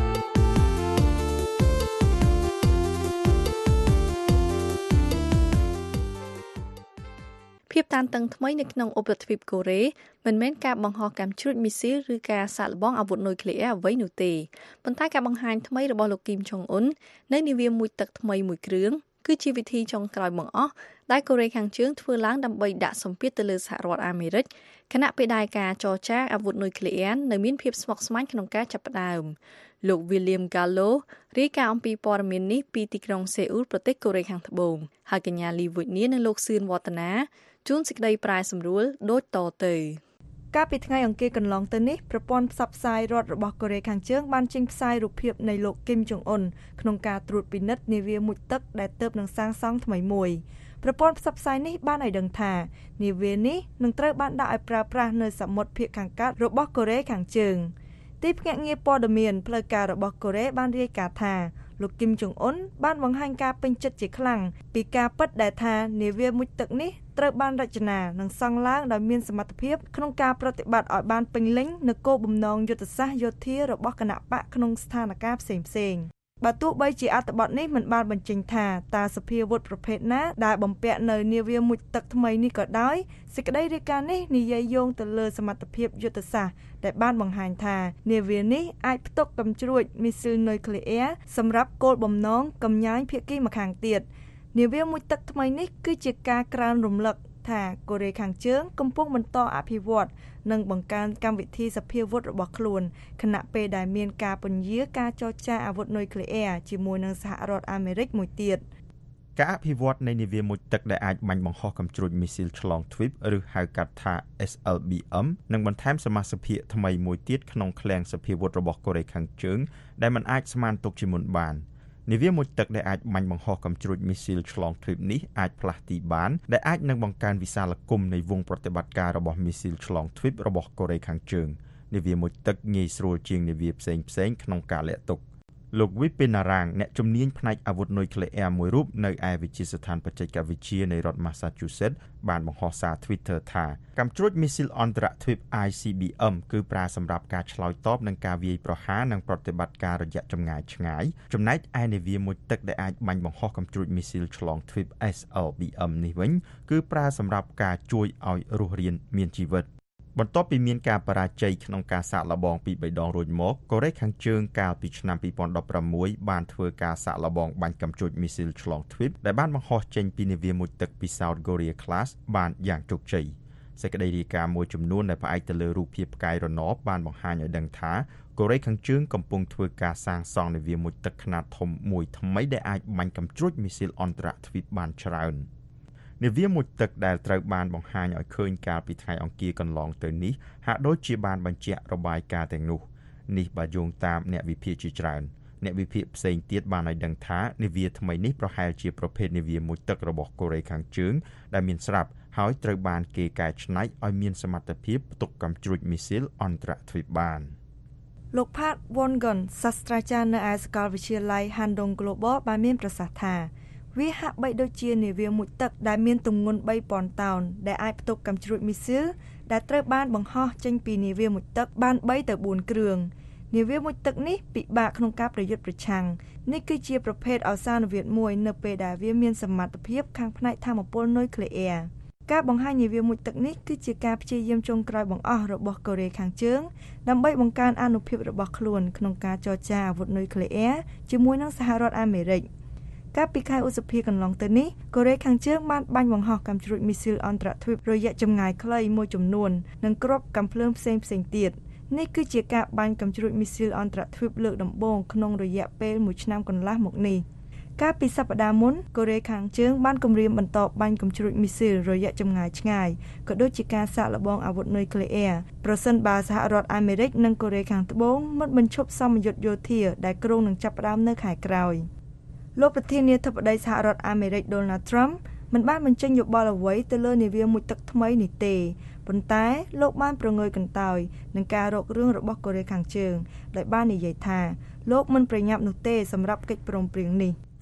ភាពតានតឹងថ្មីនៅក្នុងឧបទ្វីបកូរ៉េមិនមែនការបង្ហោះកាំជ្រួចមីស៊ីលឬការសាកល្បងអាវុធនុយក្លេអ៊ែរអ្វីនោះទេប៉ុន្តែការបង្ហាញថ្មីរបស់លោកគីមចុងអ៊ុននៅនាវាមួយទឹកថ្មីមួយគ្រឿងគឺជាវិធីចុងក្រោយបង្អស់ដែលកូរ៉េខាងជើងធ្វើឡើងដើម្បីដាក់សម្ពាធទៅលើសហរដ្ឋអាមេរិកខណៈពេលដែលការចរចាអាវុធនុយក្លេអ៊ែរនៅមានភាពស្មុគស្មាញក្នុងការចាប់ផ្ដើមលោក William Gallo រាយការណ៍អំពីព័ត៌មាននេះពីទីក្រុងសេអ៊ូលប្រទេសកូរ៉េខាងត្បូងហើយកញ្ញាលីវិនីនិងលោកសឿនវឌ្ឍនាជួនសេចក្តីប្រែសម្រួលដូចតទៅ
កាលពីថ្ងៃអង្គារកន្លងទៅនេះប្រព័ន្ធផ្សព្វផ្សាយរដ្ឋរបស់កូរ៉េខាងជើងបានចេញផ្សាយរូបភាពនៃលោកគីមចុងអ៊ុនក្នុងការត្រួតពិនិត្យនាវាមុជទឹកដែលទើបនឹងសាងសង់ថ្មីមួយប្រព័ន្ធផ្សព្វផ្សាយនេះបានឲ្យដឹងថានាវានេះនឹងត្រូវបានដាក់ឲ្យប្រើប្រាស់នៅសមុទ្រភាគខាងកើតរបស់កូរ៉េខាងជើងទីភ្នាក់ងារព័ត៌មានផ្លូវការរបស់កូរ៉េបានរាយការណ៍ថាលោកគីមចុងអ៊ុនបានបង្ហាញការពេញចិត្តជាខ្លាំងពីការពិតដែលថានាវាមុជទឹកនេះត្រូវបានរចនានិងសង់ឡើងដោយមានសមត្ថភាពក្នុងការប្រតិបត្តិឲ្យបានពេញលេញនូវគោលបំណងយុទ្ធសាស្ត្រយោធារបស់គណបកក្នុងស្ថានភាពផ្សេងៗបើទោះបីជាអត្ថបទនេះមិនបានបញ្ចេញថាតើសភាវុធប្រភេទណាដែលបំពាក់នៅនាវាមុជទឹកថ្មីនេះក៏ដោយសេចក្តីរាយការណ៍នេះនិយាយយោងទៅលើសមត្ថភាពយុទ្ធសាស្ត្រដែលបានបង្ហាញថានាវានេះអាចផ្ទុកកាំជ្រួចមីស៊ីលនុយក្លេអ៊ែរសម្រាប់គោលបំណងកំញាញភាគីម្ខាងទៀតនាវាមុជទឹកថ្មីនេះគឺជាការក្រើនរំលឹកថាកូរ៉េខាងជើងកំពុងបន្តអភិវឌ្ឍនិងបង្កើនកម្មវិធីសភាវុធរបស់ខ្លួនខណៈពេលដែលមានការពន្យាការចរចាអាវុធនុយក្លេអ៊ែរជាមួយនឹងសហរដ្ឋអាមេរិកមួយទៀត
ការអភិវឌ្ឍនៃនាវាមុជទឹកដែលអាចបាញ់បង្ហោះកាំជ្រួចមីស៊ីលឆ្លងទ្វីបឬហៅកាត់ថា เอส แอล บี เอ็ม នឹងបន្ថែមសមាសភាគថ្មីមួយទៀតក្នុងឃ្លាំងសភាវុធរបស់កូរ៉េខាងជើងដែលមិនអាចស្មានទុកជាមុនបាននាវាមុជទឹកដែលអាចបាញ់បង្ហោះកាំជ្រួចមីស៊ីលឆ្លងទ្វីបនេះអាចផ្លាស់ទីបានដែលអាចនឹងបង្កើនវិសាលគមនៃវងប្រតិបត្តិការរបស់មីស៊ីលឆ្លងទ្វីបរបស់កូរ៉េខាងជើងនាវាមុជទឹកងាយស្រួលជាងនាវាផ្សេងផ្សេងក្នុងការលាក់ទុកលោកវិពិណារាងអ្នកជំនាញផ្នែកអាវុធនុយក្លេអ៊ែរមួយរូបនៅឯវិទ្យាស្ថានបច្ចេកវិទ្យានៃរដ្ឋ Massachusetts បានបង្ហោះសារ Twitter ថាកាំជ្រួចមីស៊ីលអន្តរទ្វីប ไอ ซี บี เอ็ม គឺប្រើសម្រាប់ការឆ្លើយតបនឹងការវាយប្រហារនិងប្រតិបត្តិការរយៈចម្ងាយឆ្ងាយចំណែកឯនាវាមុជទឹកដែលអាចបាញ់បង្ហោះកាំជ្រួចមីស៊ីលឆ្លងទ្វីប เอส แอล บี เอ็ม នេះវិញគឺប្រើសម្រាប់ការជួយឲ្យរស់រានមានជីវិតបន្ទាប់ពីមានការបរាជ័យក្នុងការសាកល្បងពីរបីដងរួចមកកូរ៉េខាងជើងកាលពីឆ្នាំពីរពាន់ដប់ប្រាំមួយបានធ្វើការសាកល្បងបាញ់កាំជ្រួចមីស៊ីលឆ្លងទ្វីបដែលបានបង្ហោះចេញពីនាវាមុជទឹកពី South Korea Class បានយ៉ាងជោគជ័យសេចក្តីរាយការណ៍មួយចំនួនដែលផ្អែកទៅលើរូបភាពផ្កាយរណបបានបង្ហាញឲ្យដឹងថាកូរ៉េខាងជើងកំពុងធ្វើការសាងសង់នាវាមុជទឹកខ្នាតធំមួយថ្មីដែលអាចបាញ់កាំជ្រួចមីស៊ីលអន្តរទ្វីបបានច្រើននាវាមុជទឹកដែលត្រូវបានបង្ហាញឲ្យឃើញកាលពីថ្ងៃអង្គារកន្លងទៅនេះហាក់ដូចជាបានបញ្ជាក់របាយការណ៍ទាំងនោះនេះបើយោងតាមអ្នកវិភាគជាច្រើនអ្នកវិភាគផ្សេងទៀតបានឲ្យដឹងថានាវាថ្មីនេះប្រហែលជាប្រភេទនាវាមុជទឹករបស់កូរ៉េខាងជើងដែលមានស្រាប់ហើយត្រូវបានគេកែច្នៃឲ្យមានសមត្ថភាពផ្ទុកកាំជ្រួចមីស៊ីលអន្តរទ្វីបបាន
លោក Pat Wongon សាស្ត្រាចារ្យនៅឯសាកលវិទ្យាល័យ Handong Global បានមានប្រសាសន៍ថាវាហាក់បីដូចជានាវាមុជទឹកដែលមានទម្ងន់បីពាន់តោនដែលអាចផ្ទុកកាំជ្រួចមីស៊ីលដែលត្រូវបានបង្ហោះចេញពីនាវាមុជទឹកបានបីទៅបួនគ្រឿងនាវាមុជទឹកនេះពិបាកក្នុងការប្រយុទ្ធប្រឆាំងនេះគឺជាប្រភេទអសានវិទ្យមួយនៅពេលដែលវាមានសមត្ថភាពខាងផ្នែកថាមពលនុយក្លេអ៊ែរការបង្ហាញនាវាមុជទឹកនេះគឺជាការព្យាយាមចុងក្រោយបង្អស់របស់កូរ៉េខាងជើងដើម្បីបង្កើនអានុភាពរបស់ខ្លួនក្នុងការចរចាអាវុធនុយក្លេអ៊ែរជាមួយនឹងសហរដ្ឋអាមេរិកកាលពីខែឧសភាកន្លងទៅនេះកូរ៉េខាងជើងបានបាញ់បង្ហោះកាំជ្រួចមីស៊ីលអន្តរទ្វីបរយៈចម្ងាយខ្លីមួយចំនួននិងគ្រាប់កាំភ្លើងផ្សេងផ្សេងទៀតនេះគឺជាការបាញ់កាំជ្រួចមីស៊ីលអន្តរទ្វីបលើកដំបូងក្នុងរយៈពេលមួយឆ្នាំកន្លះមកនេះកាលពីសប្តាហ៍មុនកូរ៉េខាងជើងបានគម្រាមបន្តបាញ់កាំជ្រួចមីស៊ីលរយៈចម្ងាយឆ្ងាយក៏ដូចជាការសាកល្បងអាវុធនុយក្លេអ៊ែរប្រសិនបើសហរដ្ឋអាមេរិកនិងកូរ៉េខាងត្បូងមិនបញ្ឈប់សម្ពយុទ្ធយោធាដែលគ្រោងនឹងចាប់ផ្ដើមនៅខែក្រោយលោកប្រធានាធិបតីសហរដ្ឋអាមេរិក Donald Trump មិនបានបញ្ចេញយោបល់អ្វីទៅលើនាវាមុជទឹកថ្មីនេះទេប៉ុន្តែលោកបានប្រងើយកន្តើយនឹងការរករឿងរបស់កូរ៉េខាងជើងដោយបាននិយាយថាលោកមិនប្រញាប់នោះទេសម្រាប់កិច្ចព្រមព្រៀងនេះ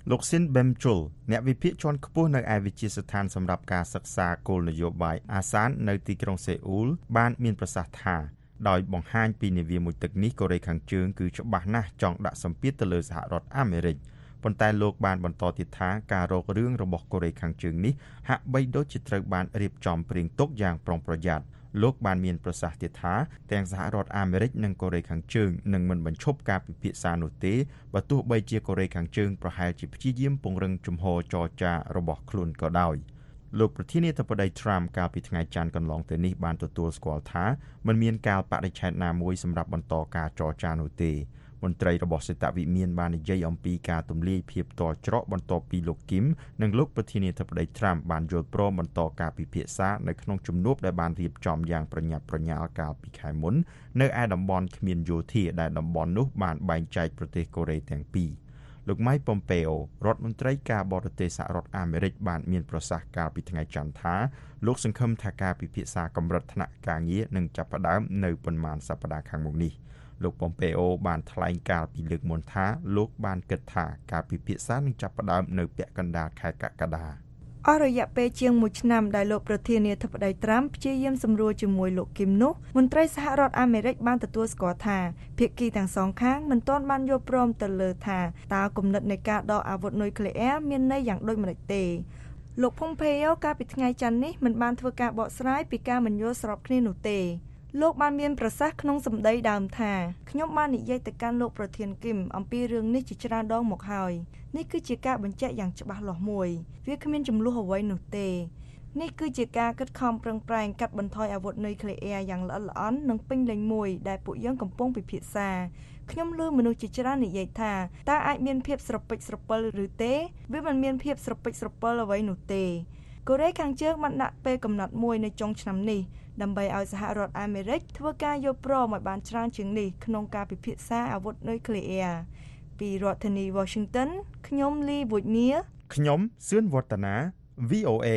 លោក Sin Bemchul អ្នកវិភាគជាន់ខ្ពស់នៅឯវិទ្យាស្ថានសម្រាប់ការសិក្សាគោលនយោបាយអាស៊ាននៅទីក្រុងសេអ៊ូលបានមានប្រសាសន៍ថាដោយបង្ហាញពីនាវាមួយទឹកនេះកូរ៉េខាងជើងគឺច្បាស់ណាស់ចង់ដាក់សម្ពាធទៅលើសហរដ្ឋអាមេរិកប៉ុន្តែលោកបានបន្តទៀតថាការរករឿងរបស់កូរ៉េខាងជើងនេះហាក់បីដូចជាត្រូវបានរៀបចំព្រៀងទុកយ៉ាងប្រុងប្រយ័ត្នលោកបានមានប្រសាសន៍ទៀតថាទាំងសហរដ្ឋអាមេរិកនិងកូរ៉េខាងជើងនឹងមិនបញ្ឈប់ការពិភាក្សានោះទេបើទោះបីជាកូរ៉េខាងជើងប្រហែលជាព្យាយាមពង្រឹងជំហរចរចារបស់ខ្លួនក៏ដោយលោកប្រធានាធិបតី Trump កាលពីថ្ងៃច័ន្ទកន្លងទៅនេះបានទទួលស្គាល់ថាមិនមានកាលបរិច្ឆេទណាមួយសម្រាប់បន្តការចរចានោះទេមន្ត្រីរបស់សេតវិមានបាននិយាយអំពីការទម្លាយភាពតច្រកបន្ទាប់ពីលោកគីមនិងលោកប្រធានាធិបតី Trump បានយល់ព្រមបន្តការពិភាក្សានៅក្នុងជំនួបដែលបានរៀបចំយ៉ាងប្រញាប់ប្រញាល់កាលពីខែមុននៅឯតំបន់គ្មានយោធាដែលតំបន់នោះបានបែងចែកប្រទេសកូរ៉េទាំងពីរលោក Mike Pompeo រដ្ឋមន្ត្រីការបរទេសសហរដ្ឋអាមេរិកបានមានប្រសាសន៍កាលពីថ្ងៃច័ន្ទថាលោកសង្ឃឹមថាការពិភាក្សាកម្រិតថ្នាក់ការងារនឹងចាប់ផ្ដើមនៅប៉ុន្មានសប្តាហ៍ខាងមុខនេះលោក Pompeo បានថ្លែងកាលពីលើកមុនថាលោកបានគិតថាការពិភាក្សានឹងចាប់ផ្ដើមនៅពាក់កណ្ដាលខែកក្កដា
អស់រយៈពេលជាងមួយឆ្នាំដែលលោកប្រធានាធិបតី Trump ព្យាយាមសម្រួលជាមួយលោកគីមនោះមន្ត្រីសហរដ្ឋអាមេរិកបានទទួលស្គាល់ថាភាគីទាំងសងខាងមិនទាន់បានយល់ព្រមទៅលើថាតើគំនិតនៃការដកអាវុធនុយក្លេអ៊ែរមានន័យយ៉ាងដូចម្តេចទេលោក Pompeo កាលពីថ្ងៃច័ន្ទនេះមិនបានធ្វើការបកស្រាយពីការមិនយល់ស្របគ្នានោះទេលោកបានមានប្រសាសន៍ក្នុងសម្ដីដើមថាខ្ញុំបាននិយាយទៅកាន់លោកប្រធានគីមអំពីរឿងនេះជាច្រើនដងមកហើយនេះគឺជាការបញ្ជាក់យ៉ាងច្បាស់លាស់មួយវាគ្មានចំនួនអ្វីនោះទេនេះគឺជាការខិតខំប្រឹងប្រែងកាត់បន្ថយអាវុធនុយក្លេអ៊ែរយ៉ាងល្អិតល្អន់និងពេញលេញមួយដែលពួកយើងកំពុងពិភាក្សាខ្ញុំឮមនុស្សជាច្រើននិយាយថាតើអាចមានភាពស្រពេចស្រពិលឬទេវាមិនមានភាពស្រពេចស្រពិលអ្វីនោះទេកូរ៉េខាងជើងបានដាក់ពេលកំណត់មួយនៅចុងឆ្នាំនេះដើម្បីឲ្យសហរដ្ឋអាមេរិកធ្វើការយល់ព្រមឲ្យបានច្រើនជាងនេះក្នុងការពិភាក្សាអាវុធនុយក្លេអ៊ែរពីរដ្ឋធានី Washington ខ្ញុំលីវូញៀ
ខ្ញុំសឿនវឌ្ឍនា វី អូ เอ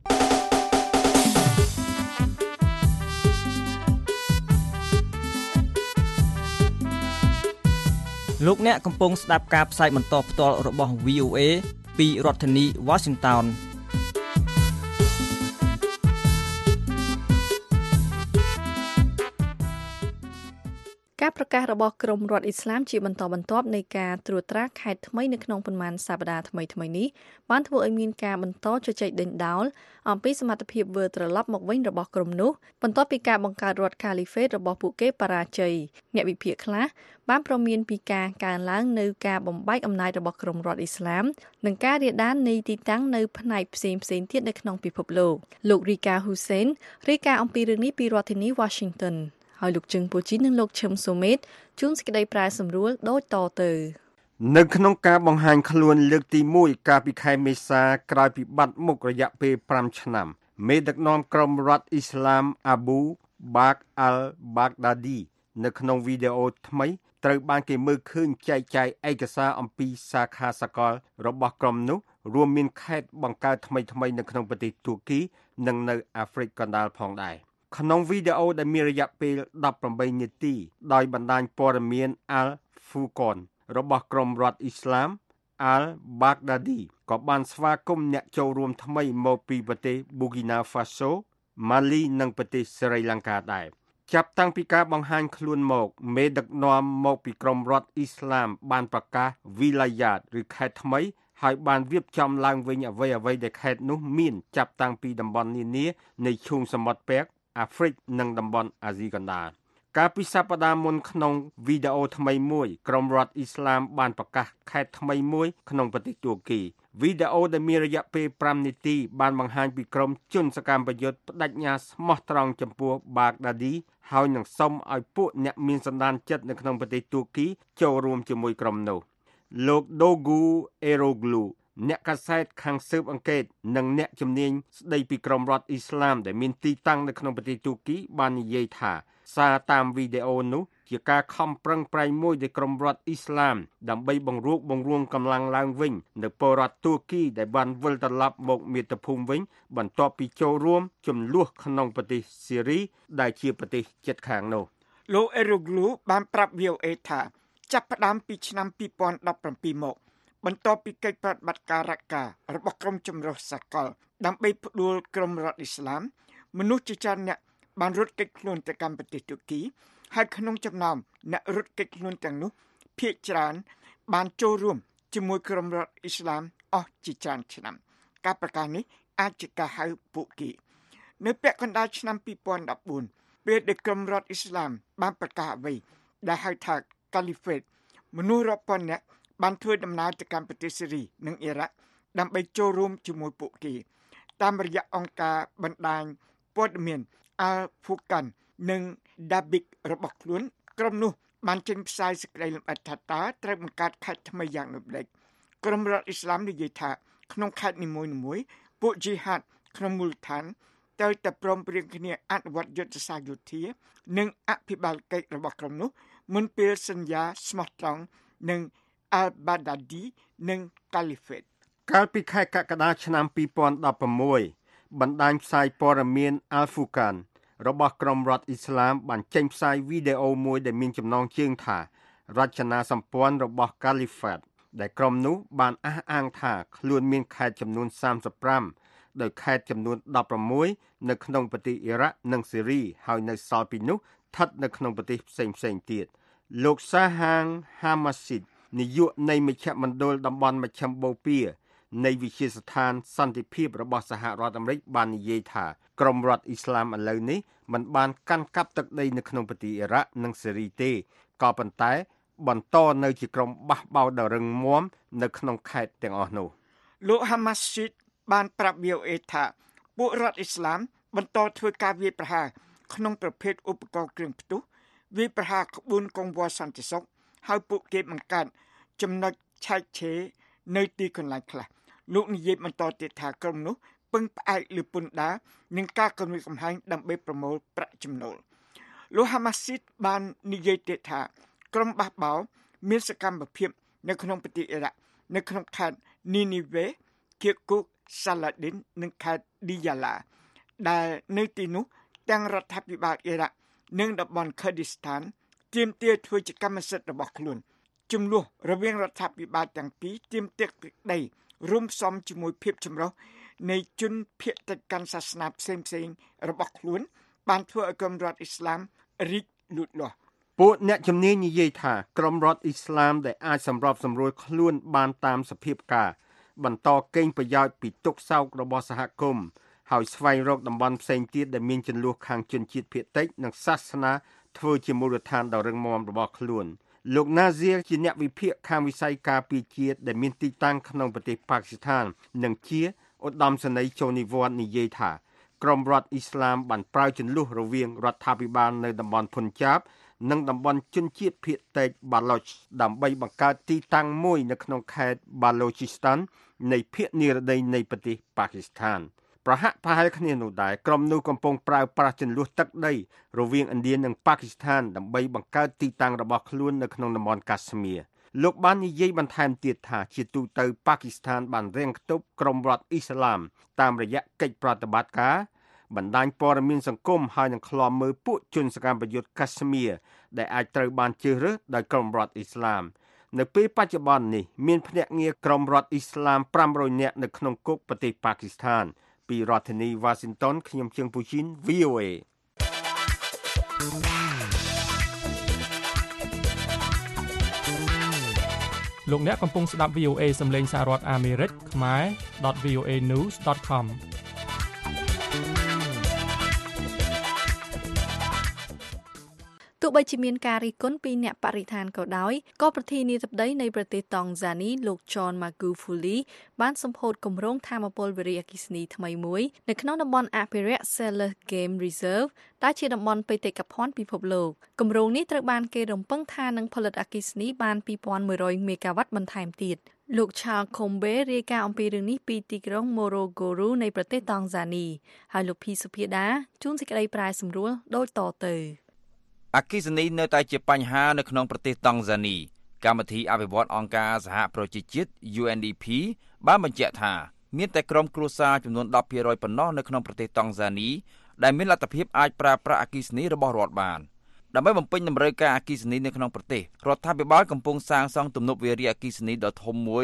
លោកអ្នកកំពុងស្ដាប់ការផ្សាយបន្តផ្ទាល់របស់ វី អូ เอ ពីរដ្ឋធានី Washington
ការប្រកាសរបស់ក្រមរដ្ឋអ៊ីស្លាមជាបន្តបន្ទាប់នៃការត្រួតត្រាខេត្តថ្មីនៅក្នុងប៉ុន្មានសប្តាហ៍ថ្មីៗនេះបានធ្វើឲ្យមានការបន្តជជែកដេញដោលអំពីសមត្ថភាពវិលត្រឡប់មកវិញរបស់ក្រមនោះបន្ទាប់ពីការបង្កើតរដ្ឋខាលីហ្វេតរបស់ពួកគេបរាជ័យអ្នកវិភាគខ្លះបានប្រមានពីការកើនឡើងនៅការបំបែកអំណាចរបស់ក្រមរដ្ឋអ៊ីស្លាមនិងការរាលដាលនៃទីតាំងនៅផ្នែកផ្សេងៗទៀតនៅក្នុងពិភពលោកលោករីកាហ៊ូសេនរាយការណ៍អំពីរឿងនេះពីរដ្ឋធានី Washingtonហើយលោកជឹងពូជីនិងលោកឈឹមសូមេតជួនសេចក្តីប្រែសម្រួលដូចតទៅ
នៅក្នុងការបង្ហាញខ្លួនលើកទីមួយកាលពីខែមេសាក្រោយពីបាត់មុខរយៈពេលប្រាំឆ្នាំមេដឹកនាំក្រុមរដ្ឋអ៊ីស្លាមអាប៊ូបាកអាល់បាកដាឌីនៅក្នុងវីដេអូថ្មីត្រូវបានគេមើលឃើញចែកចាយឯកសារអំពីសាខាសកលរបស់ក្រុមនោះរួមមានខេត្តបង្កើតថ្មីៗនៅក្នុងប្រទេសទួរគីនិងនៅអាហ្វ្រិកកណ្ដាលផងដែរក្នុងវីដេអូដែលមានរយៈពេលដប់ប្រាំបីនាទីដោយបណ្ដាញព័ត៌មាន Al Furqan របស់ក្រុមរដ្ឋអ៊ីស្លាម Al Baghdadi ក៏បានស្វាគមន៍អ្នកចូលរួមថ្មីមកពីប្រទេស Burkina Faso, Mali និងប្រទេសស្រីលង្កាដែរចាប់តាំងពីការបង្ហាញខ្លួនមកមេដឹកនាំមកពីក្រុមរដ្ឋអ៊ីស្លាមបានប្រកាស Vilayat ឬខេត្តថ្មីហើយបានរៀបចំឡើងវិញអ្វីអ្វីដែលខេត្តនោះមានចាប់តាំងពីតំបន់នានានៃឈូងសមុទ្រពេកអាហ្វ្រិកនិងតំបន់អាស៊ីកណ្ដាលកាលពីសប្តាហ៍មុនក្នុងវីដេអូថ្មីមួយក្រុមរដ្ឋអ៊ីស្លាមបានប្រកាសខេត្តថ្មីមួយក្នុងប្រទេសទួរគីវីដេអូដែលមានរយៈពេលប្រាំនាទីបានបង្ហាញពីក្រុមជនសកម្មប្រយុទ្ធបដិញ្ញាស្មោះត្រង់ចំពោះបាកដាឌីហើយនឹងសុំឲ្យពួកអ្នកមានសន្តានចិត្តនៅក្នុងប្រទេសទួរគីចូលរួមជាមួយក្រុមនោះលោក Dogu Eroglu អ្នកកាសែតខាងស៊ើបអង្កេតនិងអ្នកជំនាញស្ដីពីក្រុមរដ្ឋអ៊ីស្លាមដែលមានទីតាំងនៅក្នុងប្រទេសទួរគីបាននិយាយថាសារតាមវីដេអូនោះជាការខំប្រឹងប្រែងមួយនៃក្រុមរដ្ឋអ៊ីស្លាមដើម្បីបង្រួបបង្រួមកម្លាំងឡើងវិញនៅពលរដ្ឋទួរគីដែលបានវិលត្រឡប់មកមាតុភូមិវិញបន្ទាប់ពីចូលរួមចំនួនក្នុងប្រទេសស៊េរីដែលជាប្រទេសជិតខាងនោះ
លោក Eroglu បានប្រាប់ វី អូ เอ ថាចាប់ផ្ដើមពីឆ្នាំពីរពាន់ដប់ប្រាំពីរមកបន្ទាប់ពីកិច្ចប្រតិបត្តិការរការបស់ក្រុមចម្រុះសកលដើម្បីផ្ដួលក្រុមរដ្ឋអ៊ីស្លាមមនុស្សជាច្រើនអ្នកបានរត់គេចខ្លួនទៅកាន់ប្រទេសទូគីហើយក្នុងចំណោមអ្នករត់គេចខ្លួនទាំងនោះភាគច្រើនបានចូលរួមជាមួយក្រុមរដ្ឋអ៊ីស្លាមអស់ជាច្រើនឆ្នាំការប្រកាសនេះអាចជាការហៅពួកគេនៅពាក់កណ្ដាលឆ្នាំពីរពាន់ដប់បួនពេលដែលក្រុមរដ្ឋអ៊ីស្លាមបានប្រកាសអ្វីដែលហៅថា Caliphate មនុស្សរាប់ពាន់នាក់បានធ្វើដំណើរទៅកាន់ប្រទេសស៊េរីនិងអ៊ីរ៉ាក់ដើម្បីចូលរួមជាមួយពួកគេតាមរយៈអង្គការបណ្ដាញព័ត៌មាន Al Furqan និង Dabiq របស់ខ្លួនក្រុមនោះបានចេញផ្សាយសេចក្តីលម្អិតថាតើត្រូវបង្កើតខេត្តថ្មីយ៉ាងដូចម្តេចក្រុមរដ្ឋអ៊ីស្លាមនិយាយថាក្នុងខេត្តនីមួយៗពួក Jihad ក្នុងមូលដ្ឋានត្រូវតែព្រមព្រៀងគ្នាអនុវត្តយុទ្ធសាស្ត្រយោធានិងអភិបាលកិច្ចរបស់ក្រុមនោះមុនពេលសន្យាស្មោះត្រង់នឹង Al-Baghdadi និង Caliphate
កាលពីខែកក្កដាឆ្នាំពីរពាន់ដប់ប្រាំមួយបណ្ដាញផ្សាយព័ត៌មាន Al Furqan របស់ក្រុមរដ្ឋអ៊ីស្លាមបានចេញផ្សាយវីដេអូមួយដែលមានចំណងជើងថារចនាសម្ព័ន្ធរបស់ Caliphate ដែលក្រុមនោះបានអះអាងថាខ្លួនមានខេត្តចំនួនសាមសិបប្រាំដោយខេត្តចំនួនដប់ប្រាំមួយនៅក្នុងប្រទេសអ៊ីរ៉ាក់និងស៊េរីហើយនៅសល់ពីនោះស្ថិតនៅក្នុងប្រទេសផ្សេងផ្សេងទៀតលោកសាហាងហាម៉ាស៊ីតនាយកនៃមជ្ឈមណ្ឌលតំបន់មជ្ឈិមបូព៌ានៃវិជាស្ថានសន្តិភាពរបស់សហរដ្ឋអាមេរិកបាននិយាយថាក្រុមរដ្ឋអ៊ីស្លាមឥឡូវនេះមិនបានកាន់កាប់ទឹកដីនៅក្នុងប្រទេសអ៊ីរ៉ាក់និងស៊េរីទេក៏ប៉ុន្តែបន្តនៅជាក្រុមបះបោរដ៏រឹងមាំនៅក្នុងខេត្តទាំងអស់នោះ
លោកហាម៉ាស៊ីតបានប្រាប់ វី អូ អេ ថាពួករដ្ឋអ៊ីស្លាមបន្តធ្វើការវាយប្រហារក្នុងប្រភេទឧបករណ៍គ្រឿងផ្ទុះវាយប្រហារក្បួនកង្វល់សន្តិសុខហើយពួកគេបង្កើតចំណុចឆែកឆេរនៅទីកន្លែងខ្លះលោកនិយាយបន្តទៀតថាក្រុមនោះពឹងផ្អែកលើពន្ធដារនិងការគំរាមកំហែងដើម្បីប្រមូលប្រាក់ចំណូលលោកហាម៉ាស៊ីតបាននិយាយទៀតថាក្រុមបះបោរមានសកម្មភាពនៅក្នុងប្រទេសអ៊ីរ៉ាក់នៅក្នុងខេត្តនីនីវេគៀកូកសាឡាឌីននិងខេត្តឌីយ៉ាឡាដែលនៅទីនោះទាំងរដ្ឋាភិបាលអ៊ីរ៉ាក់និងតំបន់ខឺឌីស្ថានទាមទារធ្វើជាកម្មសិទ្ធិរបស់ខ្លួនជំនួសរវាងរដ្ឋាភិបាលទាំងពីរទាមទារដីរួមផ្សំជាមួយភាពចម្រុះនៃជនភៀសតិចកាន់សាសនាផ្សេងផ្សេងរបស់ខ្លួនបានធ្វើឲ្យក្រុមរដ្ឋអ៊ីស្លាមរីកលូតលាស់
ពួកអ្នកជំនាញនិយាយថាក្រុមរដ្ឋអ៊ីស្លាមដែលអាចសម្របសម្រួលខ្លួនបានតាមសភាពការបន្តកេងប្រយោជន៍ពីទុកសោករបស់សហគមន៍ហើយស្វែងរកតំបន់ផ្សេងទៀតដែលមានចំនួនខាងជនជាតិភាគតិចនិងសាសនាធ្វើជាមូលដ្ឋានដ៏រឹងមាំរបស់ខ្លួនលោកណាហ្សៀជាអ្នកវិភាគខាងវិស័យការពារជាតិដែលមានទីតាំងក្នុងប្រទេសប៉ាគីស្ថាននិងជាឧត្តមសេនីយ៍ចូលនិវត្តន៍និយាយថាក្រុមរដ្ឋអ៊ីស្លាមបានប្រើជន្លោះរវាងរដ្ឋាភិបាលនៅតំបន់ភុនចាបនិងតំបន់ជនជាតិភាគតិចបាឡូចដើម្បីបង្កើតទីតាំងមួយនៅក្នុងខេត្តបាឡូជីស្តាននៃភាគនិរតីនៃប្រទេសប៉ាគីស្ថានប្រហាក់ប្រហែលគ្នានោះដែរក្រុមនោះកំពុងប្រើប្រាស់ជន្លោះទឹកដីរវាងឥណ្ឌានិងប៉ាគីស្ថានដើម្បីបង្កើតទីតាំងរបស់ខ្លួននៅក្នុងតំបន់កាស្មៀរលោកបាននិយាយបន្ថែមទៀតថាជាទូទៅប៉ាគីស្ថានបានរាំងខ្ទប់ក្រុមរដ្ឋអ៊ីស្លាមតាមរយៈកិច្ចប្រតិបត្តិការបណ្ដាញព័ត៌មានសង្គមហើយនឹងឃ្លាំមើលពួកជនសកម្មប្រយុទ្ធកាស្មៀរដែលអាចត្រូវបានជ្រើសរើសដោយក្រុមរដ្ឋអ៊ីស្លាមនៅពេលបច្ចុប្បន្ននេះមានភ្នាក់ងារក្រុមរដ្ឋអ៊ីស្លាមប្រាំរយនាក់នៅក្នុងគុកប្រទេសប៉ាគីស្ថានពីរដ្ឋធានី Washington ខ្ញុំជើងពូជីន វី អូ អេ
លោកអ្នកកំពុងស្ដាប់ វី អូ អេ សំឡេងសហរដ្ឋអាមេរិកខ្មែរ .វី អូ เอ news ដត com
ទោះបីជាមានការរិះគន់ពីអ្នកបរិស្ថានក៏ដោយក៏ប្រធានាធិបតីនៃប្រទេសតង់ហ្សានីលោក John Magufuli បានសម្ពោធគម្រោងថាមពលវារីអគ្គិសនីថ្មីមួយនៅក្នុងតំបន់អភិរក្ស Selous Game Reserve ដែលជាតំបន់បេតិកភណ្ឌពិភពលោកគម្រោងនេះត្រូវបានគេរំពឹងថានឹងផលិតអគ្គិសនីបានពីរពាន់មួយរយមេហ្គាវ៉ាត់បន្ថែមទៀតលោក Charles Kombe រាយការណ៍អំពីរឿងនេះពីទីក្រុង Morogoro នៃប្រទេសតង់ហ្សានីហើយលោកភីសុភាដាជួនសេចក្តីប្រែសម្រួលដូចតទៅ
អគ្គិសនីនៅតែជាបញ្ហានៅក្នុងប្រទេសតង់ហ្សានីកម្មវិធីអភិវឌ្ឍអង្គការសហប្រជាជាតិ យូ អេន ឌី ភី បានបញ្ជាក់ថាមានតែក្រុមគ្រួសារចំនួន ដប់ភាគរយ ប៉ុណ្ណោះនៅក្នុងប្រទេសតង់ហ្សានីដែលមានលទ្ធភាពអាចប្រើប្រាស់អគ្គិសនីរបស់រដ្ឋបានដើម្បីបំពេញតម្រូវការអគ្គិសនីនៅក្នុងប្រទេសរដ្ឋាភិបាលកំពុងសាងសង់ទំនប់វារីអគ្គិសនីដ៏ធំមួយ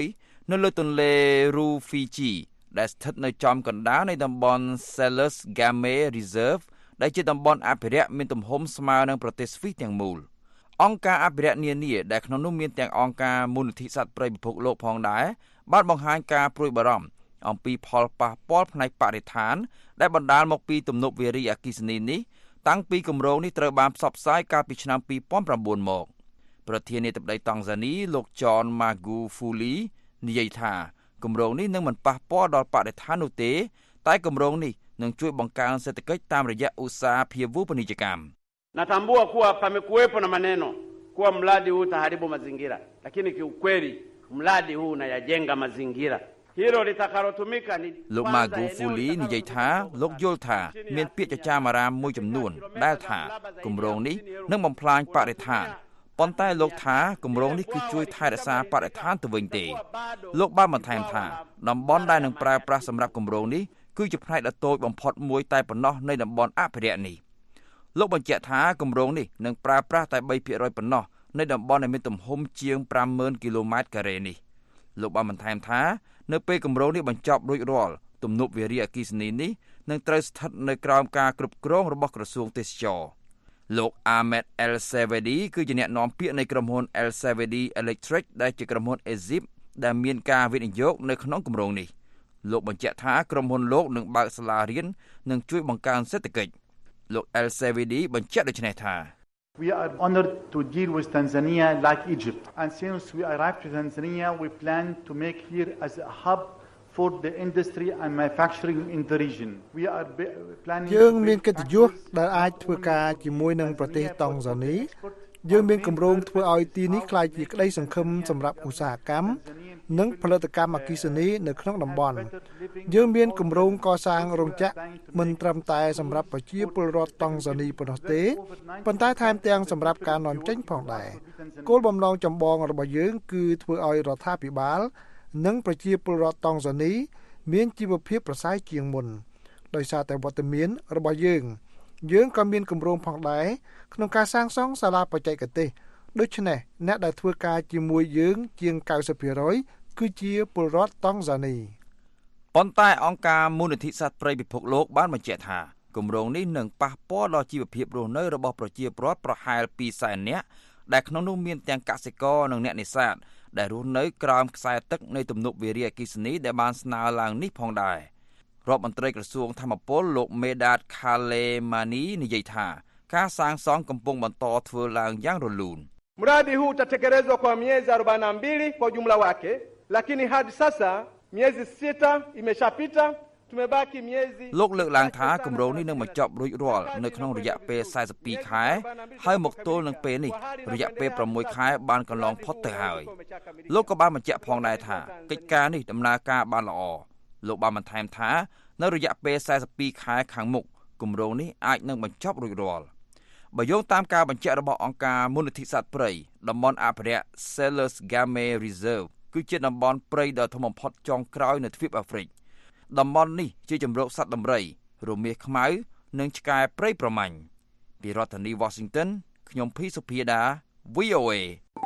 នៅលើទន្លេ Rufiji ដែលស្ថិតនៅចំកណ្ដាលនៃតំបន់ Selous Game Reserve ដែលជាតំបន់អភិរក្សមានទំហំស្មើនឹងប្រទេសស្វីសទាំងមូលអង្គការអភិរក្សនានាដែលក្នុងនោះមានទាំងអង្គការមូលនិធិសត្វព្រៃពិភពលោកផងដែរបានបង្ហាញការព្រួយបារម្ភអំពីផលប៉ះពាល់ផ្នែកបរិស្ថានដែលបណ្ដាលមកពីទំនប់វារីអគ្គិសនីនេះតាំងពីគម្រោងនេះត្រូវបានផ្សព្វផ្សាយកាលពីឆ្នាំពីរពាន់ប្រាំបួនមកប្រធានាធិបតីតង់ហ្សានីលោក John Magufuli និយាយថាគម្រោងនេះនឹងមិនប៉ះពាល់ដល់បរិស្ថាននោះទេតែគម្រោងនេះនឹងជួយបង្កើនសេដ្ឋកិច្ចតាមរយៈឧស្សាហភាវូបនីយកម្ម
Natambua kuwa pamekuwepo na maneno kuwa mradi huu utaharibu mazingira lakini kiukweli mradi huu unayajenga mazingira Hilo litakalotumika ni
លោក Magufuli និយាយថាលោកយល់ថាមានពាក្យចចាមអារាមមួយចំនួនដែលថាគម្រោងនេះនឹងបំផ្លាញបរិស្ថានប៉ុន្តែលោកថាគម្រោងនេះគឺជួយថែរក្សាបរិស្ថានទៅវិញទេលោកបានបន្ថែមថាតំបន់ដែលនឹងប្រើប្រាស់សម្រាប់គម្រោងនេះគឺជាផ្នែកដ៏តូចបំផុតមួយតែប៉ុណ្ណោះនៃតំបន់អភិរក្សនេះលោកបញ្ជាក់ថាគម្រោងនេះនឹងប្រើប្រាស់តែ 3ភាគរយ ប៉ុណ្ណោះនៃតំបន់ដែលមានទំហំជាង ប្រាំម៉ឺន គីឡូម៉ែត្រការ៉េនេះលោកបានបន្ថែមថានៅពេលគម្រោងនេះបញ្ចប់រួចរាល់ទំនប់វារីអគ្គិសនីនេះនឹងត្រូវស្ថិតនៅក្រោមការគ្រប់គ្រងរបស់ក្រសួងទេសចរលោក Ahmed El-Savedi គឺជាអ្នកនាំពាក្យនៃក្រុមហ៊ុន El-Savedi Electric ដែលជាក្រុមហ៊ុនអេស៊ីបដែលមានការវិនិយោគនៅក្នុងគម្រោងនេះលោកបញ្ជាក់ថាក្រុមហ៊ុនលោកនឹងបើកសាលារៀននិងជួយបង្កើនសេដ្ឋកិច្ចលោក El-Savedi បញ្ជាក់ដូចនេះថា
We are honored to deal with Tanzania like Egypt and since we arrived to Tanzania we plan to make here as a hub for the industry and manufacturing in the region. We are planning
យើងមានកិត្តិយសដែលអាចធ្វើការជាមួយនឹងប្រទេសតង់ហ្សានីយើងមានគម្រោងធ្វើឲ្យទីនេះក្លាយជាក្តីសង្ឃឹមសម្រាប់ឧស្សាហកម្មនិងផលិតកម្មអគ្គិសនីនៅក្នុងតំបន់យើងមានគម្រោងកសាងរោងចក្រមិនត្រឹមតែសម្រាប់ប្រជាពលរដ្ឋតង់ហ្សានីប៉ុណ្ណោះទេប៉ុន្តែថែមទាំងសម្រាប់ការនាំចេញផងដែរគោលបំណងចម្បងរបស់យើងគឺធ្វើឲ្យរដ្ឋាភិបាលនិងប្រជាពលរដ្ឋតង់ហ្សានីមានជីវភាពប្រសើរជាងមុនដោយសារតែវត្តមានរបស់យើងយើងក៏មានគម្រោងផងដែរក្នុងការសាងសង់សាលាបច្ចេកទេសដូច្នេះអ្នកដែលធ្វើការជាមួយយើងជាង 九十ភាគរយ គឺជាពលរដ្ឋតង់ហ្សានី
ប៉ុន្តែអង្គការមូលនិធិសត្វព្រៃពិភពលោកបានបញ្ជាក់ថាគម្រោងនេះនឹងប៉ះពាល់ដល់ជីវភាពរស់នៅរបស់ប្រជាពលរដ្ឋប្រហែល ពីរសែន នាក់ដែលក្នុងនោះមានទាំងកសិករនិងអ្នកនេសាទដែលរស់នៅក្រោមខ្សែទឹកនៃទំនប់វារីអគ្គិសនីដែលបានស្នើឡើងនេះផងដែររដ្ឋមន្ត្រីក្រសួងធម្មពលលោក Medad Kalemani និយាយថាការសាងសង់កំពុងបន្តធ្វើឡើងយ៉ាងរលូន
Mradi huu utatekelezwa kwa miezi arobaini na mbili kwa ujumla wake lakini hadi sasa miezi sita imeshapita tumebaki miezi
លោកលើកឡើងថាគម្រោងនេះនឹងបញ្ចប់រួចរាល់នៅក្នុងរយៈពេល สี่สิบពីរ ខែហើយមកទល់នឹងពេលនេះរយៈពេល ប្រាំមួយ ខែបានកន្លងផុតទៅហើយលោកក៏បានបញ្ជាក់ផងដែរថាកិច្ចការនេះដំណើរការបានល្អលោកបានបន្ថែមថានៅរយៈពេល สี่สิบពីរ ខែខាងមុខគម្រោងនេះអាចនឹងបញ្ចប់រួចរាល់បើយោងតាមការបញ្ជាក់របស់អង្គការមូលនិធិសត្វព្រៃតំបន់អភិរក្ស Selous Game Reserve គឺជាតំបន់ព្រៃដ៏ធំបំផុតចុងក្រោយនៅទ្វីបអាហ្វ្រិកតំបន់នេះជាជម្រកសត្វដំរីរមាសខ្មៅនិងឆ្កែព្រៃប្រមាញ់ពីរដ្ឋធានី Washington ខ្ញុំភីសុភាដា វី អូ เอ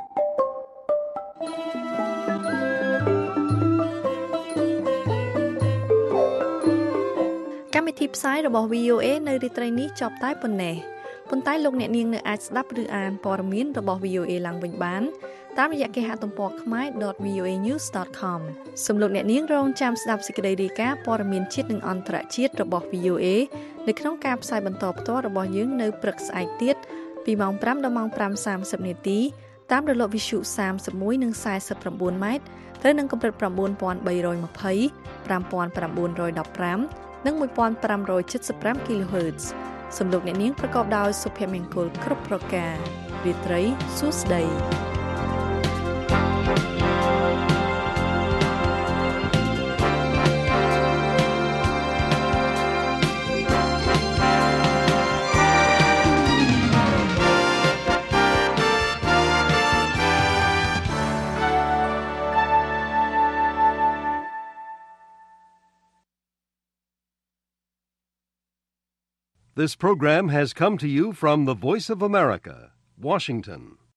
កម្មវិធីផ្សាយរបស់ វី អូ เอ នៅរាត្រីនេះចប់តែប៉ុណ្ណេះប៉ុន្តែលោកអ្នកនាងនៅអាចស្ដាប់ឬអានព័ត៌មានរបស់ វី អូ เอ ឡើងវិញបានតាមរយៈគេហទំព័រ ខ្មែរ ដត វី អូ เอ news ដត com សូមលោកអ្នកនាងរងចាំស្ដាប់សេចក្តីរាយការណ៍ព័ត៌មានជាតិនិងអន្តរជាតិរបស់ វី អូ เอ នៅក្នុងការផ្សាយបន្តផ្ទាល់របស់យើងនៅព្រឹកស្អែកទៀតពីម៉ោង ប្រាំ ដល់ម៉ោង ប្រាំសាមសិប នាទីតាមរលកវិទ្យុ សាមសិបមួយ និង สี่สิบเก้า ម៉ែត្រត្រូវនឹងកម្រិត chín nghìn ba trăm hai mươi ห้าnghìn chín trăm một mươi lăm និង một nghìn năm trăm七mươi lăm គីឡូហឺត សំលោកអ្នកនាងប្រកបដោយសុភមង្គលគ្រប់ប្រការរាត្រីសួស្តី
This program has come to you from the Voice of America, Washington.